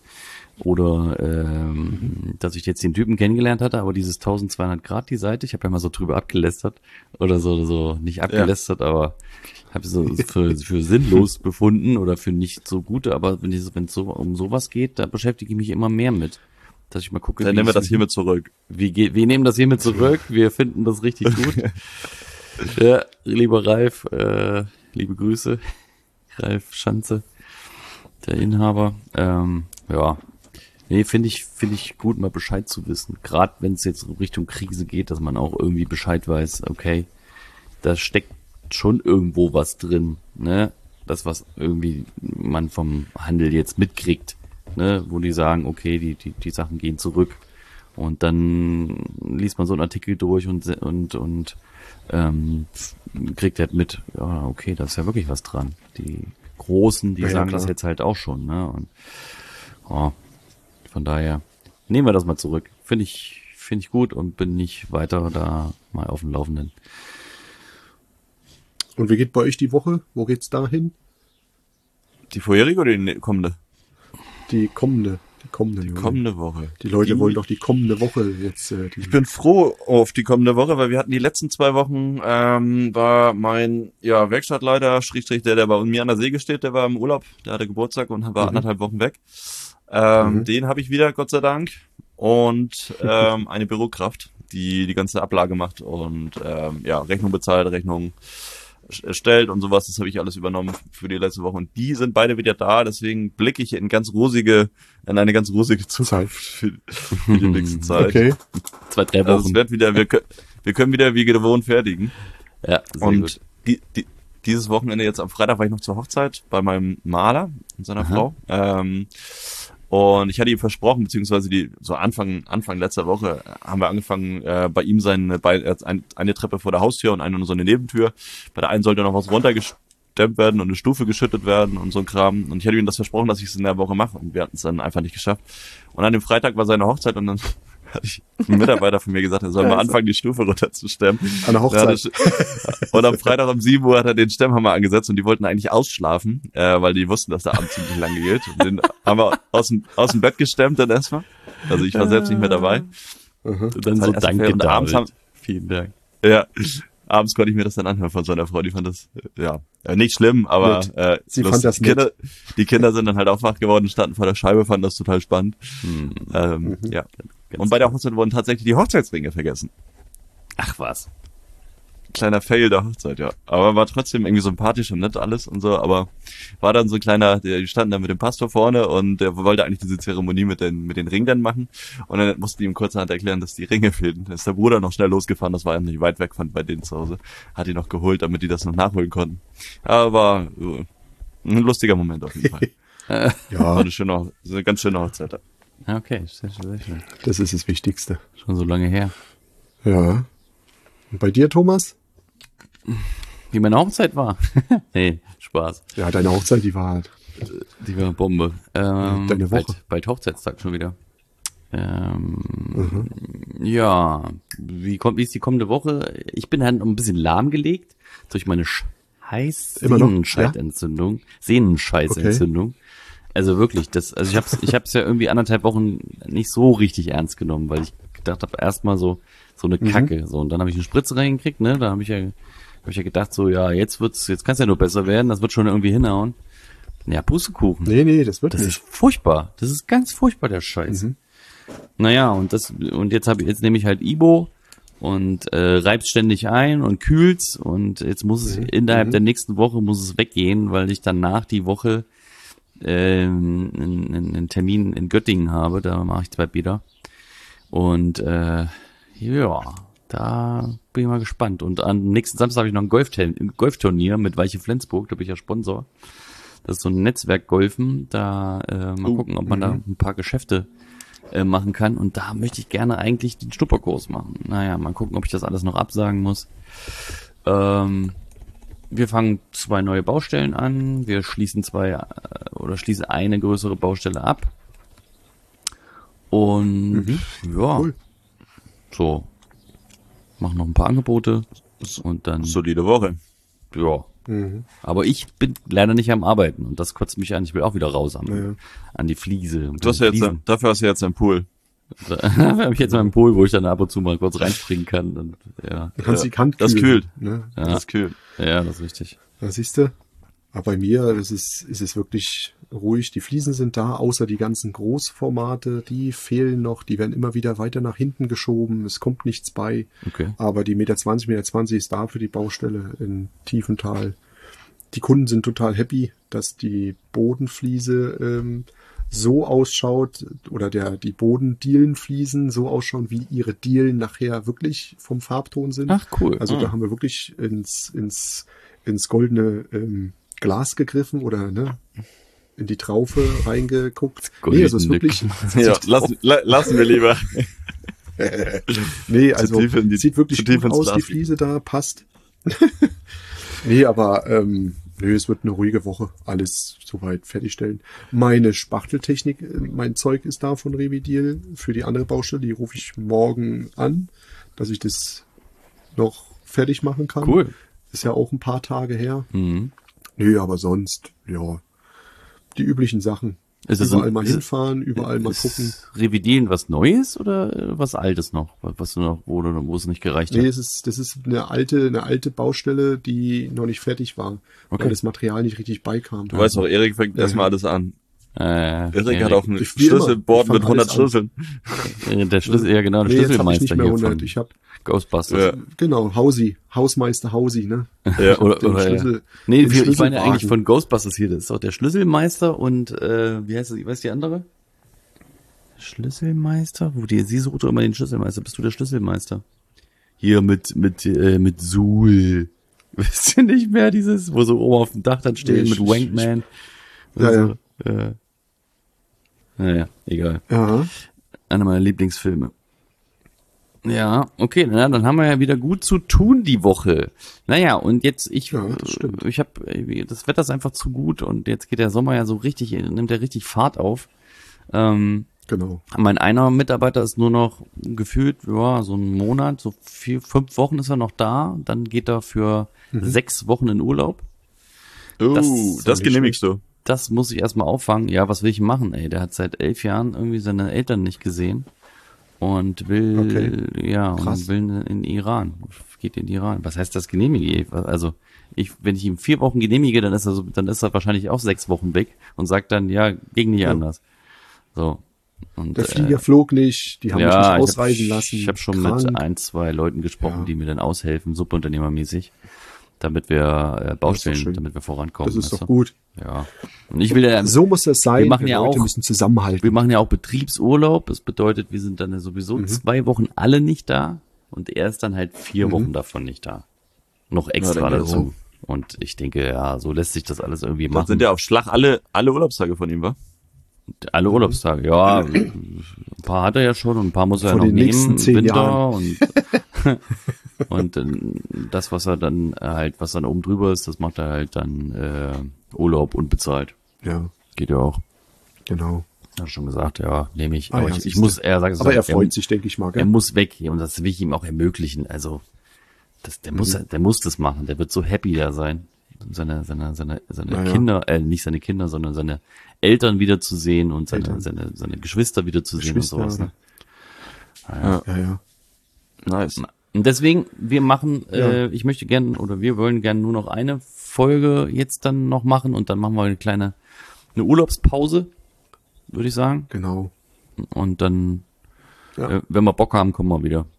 oder ähm, dass ich jetzt den Typen kennengelernt hatte, aber dieses zwölfhundert Grad, die Seite, ich habe ja mal so drüber abgelästert oder so, so nicht abgelästert, aber habe so für, für sinnlos befunden oder für nicht so gute, aber wenn es wenn es so um sowas geht, da beschäftige ich mich immer mehr mit. dass ich mal gucke. Dann wie nehmen wir es- das hiermit zurück. Wir, ge- wir nehmen das hiermit zurück. Wir finden das richtig gut. Ja, lieber Ralf, äh, liebe Grüße. Ralf Schanze, der Inhaber. Ähm, ja, nee, finde ich, finde ich gut, mal Bescheid zu wissen. Gerade wenn es jetzt Richtung Krise geht, dass man auch irgendwie Bescheid weiß, okay, da steckt schon irgendwo was drin, ne? Das, was irgendwie man vom Handel jetzt mitkriegt, ne? Wo die sagen, okay, die, die, die Sachen gehen zurück. Und dann liest man so einen Artikel durch und, und, und ähm, kriegt halt mit, ja, okay, da ist ja wirklich was dran. Die Großen, die Ja, ja, sagen klar. das jetzt halt auch schon, ne? Und oh, von daher nehmen wir das mal zurück. Finde ich, finde ich gut und bin nicht weiter da mal auf dem Laufenden. Und wie geht bei euch die Woche? Wo geht's dahin? Die vorherige oder die ne- kommende? Die kommende. Die kommende. Junge. Kommende Woche. Die Leute Die- wollen doch die kommende Woche jetzt. Äh, die Ich bin froh auf die kommende Woche, weil wir hatten die letzten zwei Wochen, ähm, war mein ja, Werkstattleiter, Schrägstrich, der, der bei mir an der Säge steht, der war im Urlaub, der hatte Geburtstag und war Mhm. anderthalb Wochen weg. Ähm, Mhm. Den habe ich wieder, Gott sei Dank. Und ähm, eine Bürokraft, die die ganze Ablage macht und ähm, ja, Rechnung bezahlt, Rechnung erstellt und sowas. Das habe ich alles übernommen für die letzte Woche. Und die sind beide wieder da, deswegen blicke ich in ganz rosige, in eine ganz rosige Zukunft für, für die nächste Zeit. Okay. Zwei, drei Also Wochen. es wird wieder, wir, kö- wir können wieder wie gewohnt fertigen. Ja, sehr Und gut. die, die, dieses Wochenende jetzt am Freitag war ich noch zur Hochzeit bei meinem Maler und seiner Aha. Frau. Ähm, und ich hatte ihm versprochen, beziehungsweise die so Anfang Anfang letzter Woche haben wir angefangen, äh, bei ihm seine bei, er hat ein, eine Treppe vor der Haustür und eine so eine Nebentür. Bei der einen sollte noch was runtergestemmt werden und eine Stufe geschüttet werden und so ein Kram. Und ich hatte ihm das versprochen, dass ich es in der Woche mache und wir hatten es dann einfach nicht geschafft. Und an dem Freitag war seine Hochzeit und dann hatte ich einen Mitarbeiter von mir gesagt, er soll mal anfangen, die Stufe runterzustemmen. An der Ja, Hochzeit. das- und am Freitag um sieben Uhr hat er den Stemmhammer angesetzt und die wollten eigentlich ausschlafen, äh, weil die wussten, dass der Abend ziemlich lange geht. Und den haben wir aus dem, aus dem Bett gestemmt dann erstmal. Also ich war selbst nicht mehr dabei. Und dann Das so hat erst danke, gefehlt. Und abends David. haben- Vielen Dank. Ja, abends konnte ich mir das dann anhören von seiner Frau. Die fand das, äh, ja, äh, nicht schlimm, aber Nett. äh, Sie lustig. fand das die, Kinder, die Kinder sind dann halt auch wach geworden, standen vor der Scheibe, fanden das total spannend. Hm, Ähm, ja. ganz Und bei der Hochzeit wurden tatsächlich die Hochzeitsringe vergessen. Ach was. Kleiner Fail der Hochzeit, ja. Aber war trotzdem irgendwie sympathisch und nett alles und so, aber war dann so ein kleiner, der, die standen dann mit dem Pastor vorne und der wollte eigentlich diese Zeremonie mit den, mit den Ringen dann machen und dann mussten die ihm kurzerhand erklären, dass die Ringe fehlen. Dann ist der Bruder noch schnell losgefahren, das war ja nicht weit weg von bei denen zu Hause, hat die noch geholt, damit die das noch nachholen konnten. Aber äh, ein lustiger Moment auf jeden Fall. War Ja, eine schöne, eine ganz schöne Hochzeit. Ja, okay, sehr schön, sehr schön. das ist das Wichtigste. Schon so lange her. Ja. Und bei dir, Thomas? Wie meine Hochzeit war. Nee, Spaß. Ja, deine Hochzeit, die war halt. Die war Bombe. Ähm, Deine Woche. Bald, bald Hochzeitstag schon wieder. Ähm, Mhm. Ja, wie kommt, wie ist die kommende Woche? Ich bin halt noch ein bisschen lahmgelegt durch meine scheiß Immer noch? Sehnenscheidentzündung. Sehnenscheißentzündung. Also wirklich, das, also ich hab's, ich hab's ja irgendwie anderthalb Wochen nicht so richtig ernst genommen, weil ich gedacht habe, erstmal so, so eine Kacke, so, und dann habe ich eine Spritze reingekriegt, ne, da habe ich ja, habe ich ja gedacht, so, ja, jetzt wird's, jetzt kann's ja nur besser werden, das wird schon irgendwie hinhauen. Ja, Pustekuchen. Nee, nee, das wird Das nicht. ist furchtbar. Das ist ganz furchtbar, der Scheiß. Mhm. Naja, und das, und jetzt habe ich, jetzt nehme ich halt Ibo und äh, reib's ständig ein und kühlt's und jetzt muss es innerhalb Mhm. der nächsten Woche muss es weggehen, weil ich danach die Woche ähm, einen, einen einen Termin in Göttingen habe, da mache ich zwei Bäder. Und äh, ja, da bin ich mal gespannt. Und am nächsten Samstag habe ich noch ein Golfturnier, Golfturnier mit Weiche Flensburg, da bin ich ja Sponsor. Das ist so ein Netzwerkgolfen, da äh, mal Oh, gucken, ob man da ein paar Geschäfte äh, machen kann. Und da möchte ich gerne eigentlich den Schnupperkurs machen. Naja, mal gucken, ob ich das alles noch absagen muss. Ähm, wir fangen zwei neue Baustellen an. Wir schließen zwei äh, oder schließen eine größere Baustelle ab. Und ja, Cool. so, machen noch ein paar Angebote und dann, Solide Woche. ja. Mhm. Aber ich bin leider nicht am Arbeiten und das kotzt mich an. Ich will auch wieder raus am, Ja. an die Fliese. Du hast ja jetzt, dafür hast du jetzt einen Pool. Da habe ich jetzt mal einen Pool, wo ich dann ab und zu mal kurz reinspringen kann. Und, ja, Du kannst Ja, die Kant das kühlen, kühlt. Ne? ja, Das ist kühl. ja, das ist richtig. Da siehst du. Aber bei mir das ist, ist es wirklich ruhig. Die Fliesen sind da, außer die ganzen Großformate, die fehlen noch. Die werden immer wieder weiter nach hinten geschoben. Es kommt nichts bei. Okay. Aber die Meter zwanzig, Meter zwanzig ist da für die Baustelle in Tiefental. Die Kunden sind total happy, dass die Bodenfliese ähm, so ausschaut oder der die Bodendielenfliesen so ausschauen, wie ihre Dielen nachher wirklich vom Farbton sind. Ach, cool. Also Ah. da haben wir wirklich ins ins ins goldene ähm, Glas gegriffen oder ne in die Traufe reingeguckt. Nee, also es ist Goldene wirklich Ja, lassen, la, lassen wir lieber. nee, Zu also tief in die- sieht wirklich zu tief gut ins aus, Glas die Fliese da passt. Nee, aber ähm, nö, es wird eine ruhige Woche. Alles soweit fertigstellen. Meine Spachteltechnik, äh, mein Zeug ist da von Revidiel für die andere Baustelle. Die rufe ich morgen an, dass ich das noch fertig machen kann. Cool. Ist ja auch ein paar Tage her. Mhm. Nö, aber sonst, ja, die üblichen Sachen. Ist es Überall ein- mal ist- hinfahren, überall mal ist gucken. Revidieren was Neues oder äh, was Altes noch? Was du noch, wo, du, wo es nicht gereicht Nee, hat? es ist, das ist eine alte, eine alte Baustelle, die noch nicht fertig war, Okay. weil das Material nicht richtig beikam. Du weißt doch, Erik fängt erstmal alles an. Äh, Erik hat ja, auch ein Ich- wie immer. Schlüsselboard Ich fang mit hundert alles an. Schlüsseln. äh, der Schlüssel, ja genau, der Nee, jetzt habe ich Schlüsselmeister nicht mehr hier hundert. von Ich habe Ghostbusters. Ja. genau Hausi, Hausmeister Hausi, ne? Ja. Oder, Den oder, Schlüssel- ja. Nee, den wir, ich meine ja Schlüsselwagen. eigentlich von Ghostbusters hier. Das ist doch der Schlüsselmeister und äh, wie heißt das? Weißt du die andere? Schlüsselmeister? Wo die, sie sucht doch immer den Schlüsselmeister. Bist du der Schlüsselmeister? Hier mit mit äh, mit Suhl. Wisst ihr nicht mehr dieses, wo so oben auf dem Dach dann stehen Nee, mit ich- Wankman? Und Ja, so, Äh, naja, egal. Ja, Einer meiner Lieblingsfilme. Ja, okay, na, dann haben wir ja wieder gut zu tun die Woche. Naja, und jetzt, ich, Ja, das stimmt. ich habe, das Wetter ist einfach zu gut und jetzt geht der Sommer ja so richtig, nimmt er richtig Fahrt auf. Ähm, genau. mein einer Mitarbeiter ist nur noch gefühlt, ja, so einen Monat, so vier, fünf Wochen ist er noch da, dann geht er für Mhm. sechs Wochen in Urlaub. Oh, Das das, ist doch genehmigst du. Das muss ich erstmal auffangen. Ja, was will ich machen, ey? Der hat seit elf Jahren irgendwie seine Eltern nicht gesehen und will, Okay. ja, Krass. und will in den Iran. Geht in den Iran. Was heißt das genehmige? Also, ich, wenn ich ihm vier Wochen genehmige, dann ist er so, dann ist er wahrscheinlich auch sechs Wochen weg und sagt dann, ja, ging nicht Ja. anders. So. Und, Der Flieger flog nicht, die haben mich ja, nicht ich hab, ausreisen lassen. Ich habe schon krank. mit ein, zwei Leuten gesprochen, Ja. die mir dann aushelfen, subunternehmermäßig, damit wir äh, Baustellen, schön. damit wir vorankommen. Das ist weißt doch du? gut. Ja. Und ich will ja, So muss das sein. wir machen ja Leute auch- müssen zusammenhalten. wir machen ja auch Betriebsurlaub. Das bedeutet, wir sind dann ja sowieso Mhm. zwei Wochen alle nicht da und er ist dann halt vier Mhm. Wochen davon nicht da. Noch extra Ja, denke ich dazu. Und ich denke, ja, so lässt sich das alles irgendwie Das machen. sind ja auf Schlag alle, alle Urlaubstage von ihm, wa? Alle Urlaubstage, ja. Ein paar hat er ja schon und ein paar muss er ja Von noch den nehmen. nächsten zehn Winter Jahren. und und ähm, das, was er dann halt, was dann oben drüber ist, das macht er halt dann äh, Urlaub unbezahlt. Ja, Geht ja auch. genau. Hat er schon gesagt, ja, nehme ich. Ah, aber ja, ich, ich siehste. muss, er sagt es Aber er so, freut sich, denke ich mal. Er Gell? muss weg und das will ich ihm auch ermöglichen. Also das, der muss, der muss das machen. Der wird so happy da sein, seine, seine, seine, seine Naja. Kinder, äh, nicht seine Kinder, sondern seine Eltern wiederzusehen und seine, Eltern. seine, seine Geschwister wiederzusehen und Geschwister, sowas. Ne? Ja, ja. Nice. Und deswegen, wir machen, Ja. äh, ich möchte gern oder wir wollen gern nur noch eine Folge jetzt dann noch machen und dann machen wir eine kleine, eine Urlaubspause, würde ich sagen. Genau. Und dann, Ja. äh, wenn wir Bock haben, kommen wir wieder.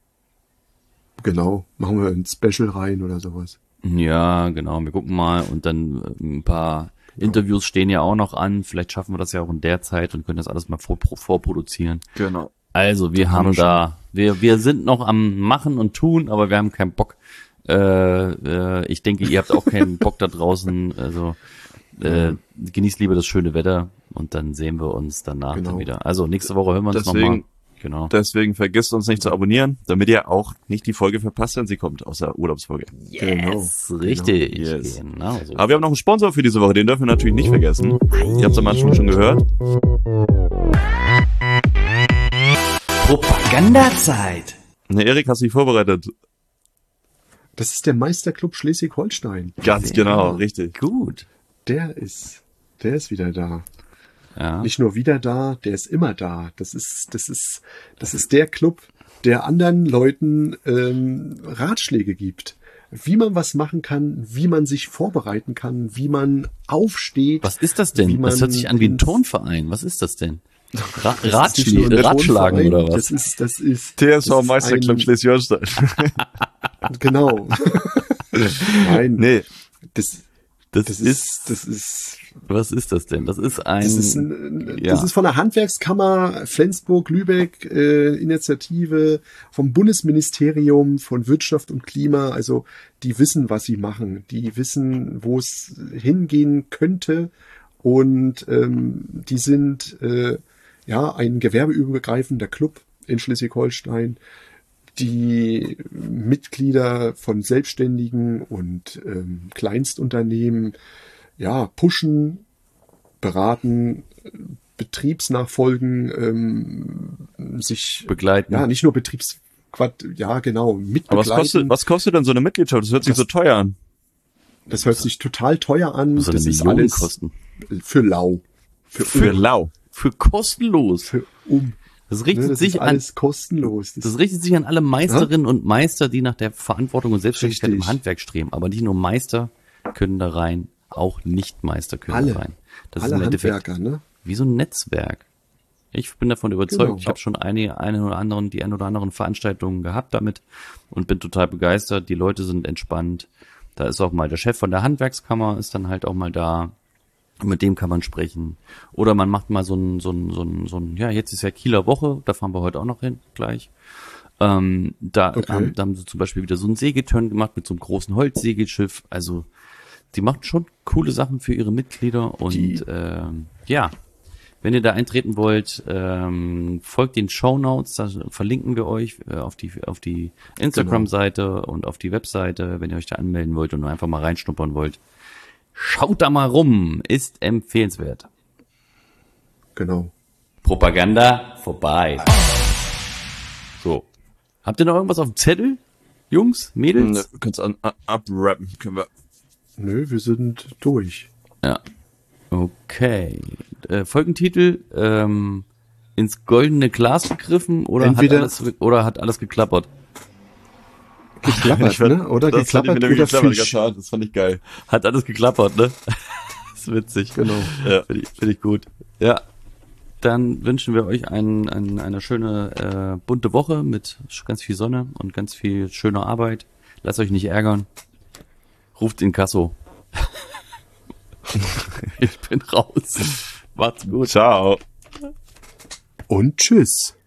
Genau. Machen wir ein Special rein oder sowas. Ja, genau, wir gucken mal und dann äh, ein paar Interviews stehen ja auch noch an. Vielleicht schaffen wir das ja auch in der Zeit und können das alles mal vor, vorproduzieren. Genau. Also, wir haben wir schon. da, wir, wir sind noch am Machen und Tun, aber wir haben keinen Bock. Äh, äh, ich denke, ihr habt auch keinen Bock da draußen. Also, äh, genießt lieber das schöne Wetter und dann sehen wir uns danach Genau. dann wieder. Also, nächste Woche hören wir uns Deswegen- nochmal. Genau. Deswegen vergisst uns nicht zu abonnieren, damit ihr auch nicht die Folge verpasst, wenn sie kommt, aus der Urlaubsfolge. Genau. Yes, richtig. Yes. Genau so. Aber wir haben noch einen Sponsor für diese Woche, den dürfen wir natürlich nicht vergessen. Ihr habt es am Anfang schon gehört. Propagandazeit. Ne, Erik, hast du dich vorbereitet? Das ist der Meisterclub Schleswig-Holstein. Ganz genau, richtig. Gut. Der ist, der ist wieder da. Ja. Nicht nur wieder da, der ist immer da. Das ist, das ist, das ist der Club, der anderen Leuten ähm, Ratschläge gibt. wie man was machen kann, wie man sich vorbereiten kann, wie man aufsteht. Was ist das denn? wie man Das hört sich an wie ein ins- Turnverein. Was ist das denn? Ra Das ist nicht nur Ratschl ein Ratschlagen Turnverein, oder was? Das ist, das ist, T S V das ist Meisterclub ein- Schleswig-Holstein. Genau. Nein, Nee, das, Das, das ist, ist, das ist, was ist das denn? Das ist ein, das ist, ein, ja. das ist von der Handwerkskammer Flensburg-Lübeck äh, Initiative vom Bundesministerium von Wirtschaft und Klima. Also die wissen, was sie machen. Die wissen, wo es hingehen könnte. Und ähm, die sind äh, ja ein gewerbeübergreifender Club in Schleswig-Holstein, die Mitglieder von Selbstständigen und ähm, Kleinstunternehmen ja pushen, beraten, Betriebsnachfolgen, ähm, sich begleiten. ja nicht nur Betriebs ja genau aber was mitbegleiten. kostet, was kostet denn so eine Mitgliedschaft? Das hört sich Das- so teuer an. Das hört sich total teuer an. muss eine Das ist Million alles kosten. für lau, für, Für um, lau. Für kostenlos. für um. Das Ne, richtet das sich ist an, alles kostenlos. Das, das richtet sich an alle Meisterinnen und Meister, die nach der Verantwortung und Selbstständigkeit Richtig. im Handwerk streben. Aber nicht nur Meister können da rein, auch Nicht-Meister können Alle. da rein. Das alle ist im Endeffekt Handwerker, ne? wie so ein Netzwerk. Ich bin davon überzeugt. Genau. Ich habe schon eine, eine oder anderen, die ein oder anderen Veranstaltungen gehabt damit und bin total begeistert. Die Leute sind entspannt. Da ist auch mal der Chef von der Handwerkskammer, ist dann halt auch mal da. Mit dem kann man sprechen. Oder man macht mal so ein, so ein, so ein, so ein, ja, jetzt ist ja Kieler Woche, da fahren wir heute auch noch hin, gleich. Ähm, da, Okay. haben, da haben sie zum Beispiel wieder so einen Segelturn gemacht mit so einem großen Holzsegelschiff. Also, die machen schon coole Sachen für ihre Mitglieder und Die- ähm, ja, wenn ihr da eintreten wollt, ähm, folgt den Shownotes, da verlinken wir euch äh, auf die auf die Instagram-Seite und auf die Webseite, wenn ihr euch da anmelden wollt und nur einfach mal reinschnuppern wollt. Schaut da mal rum, ist empfehlenswert. Genau. Propaganda vorbei. So. Habt ihr noch irgendwas auf dem Zettel? Jungs, Mädels? Du kannst an, an, abrappen, können wir. Nö, wir sind durch. Ja. Okay. Äh, Folgentitel, ähm, ins goldene Glas gegriffen oder Entweder- hat alles, oder hat alles geklappert? Geklappert, Ich fand- ne? Oder das fand ich geklappert mir oder geklappert, Fisch. geklappert, das fand ich geil. Hat alles geklappert, ne? Das ist witzig. Genau. Ja. Finde ich, find ich gut. Ja. Dann wünschen wir euch ein, ein, eine schöne, äh, bunte Woche mit ganz viel Sonne und ganz viel schöner Arbeit. Lasst euch nicht ärgern. Ruft in Kasso. Ich bin raus. Macht's gut. Ciao. Und tschüss.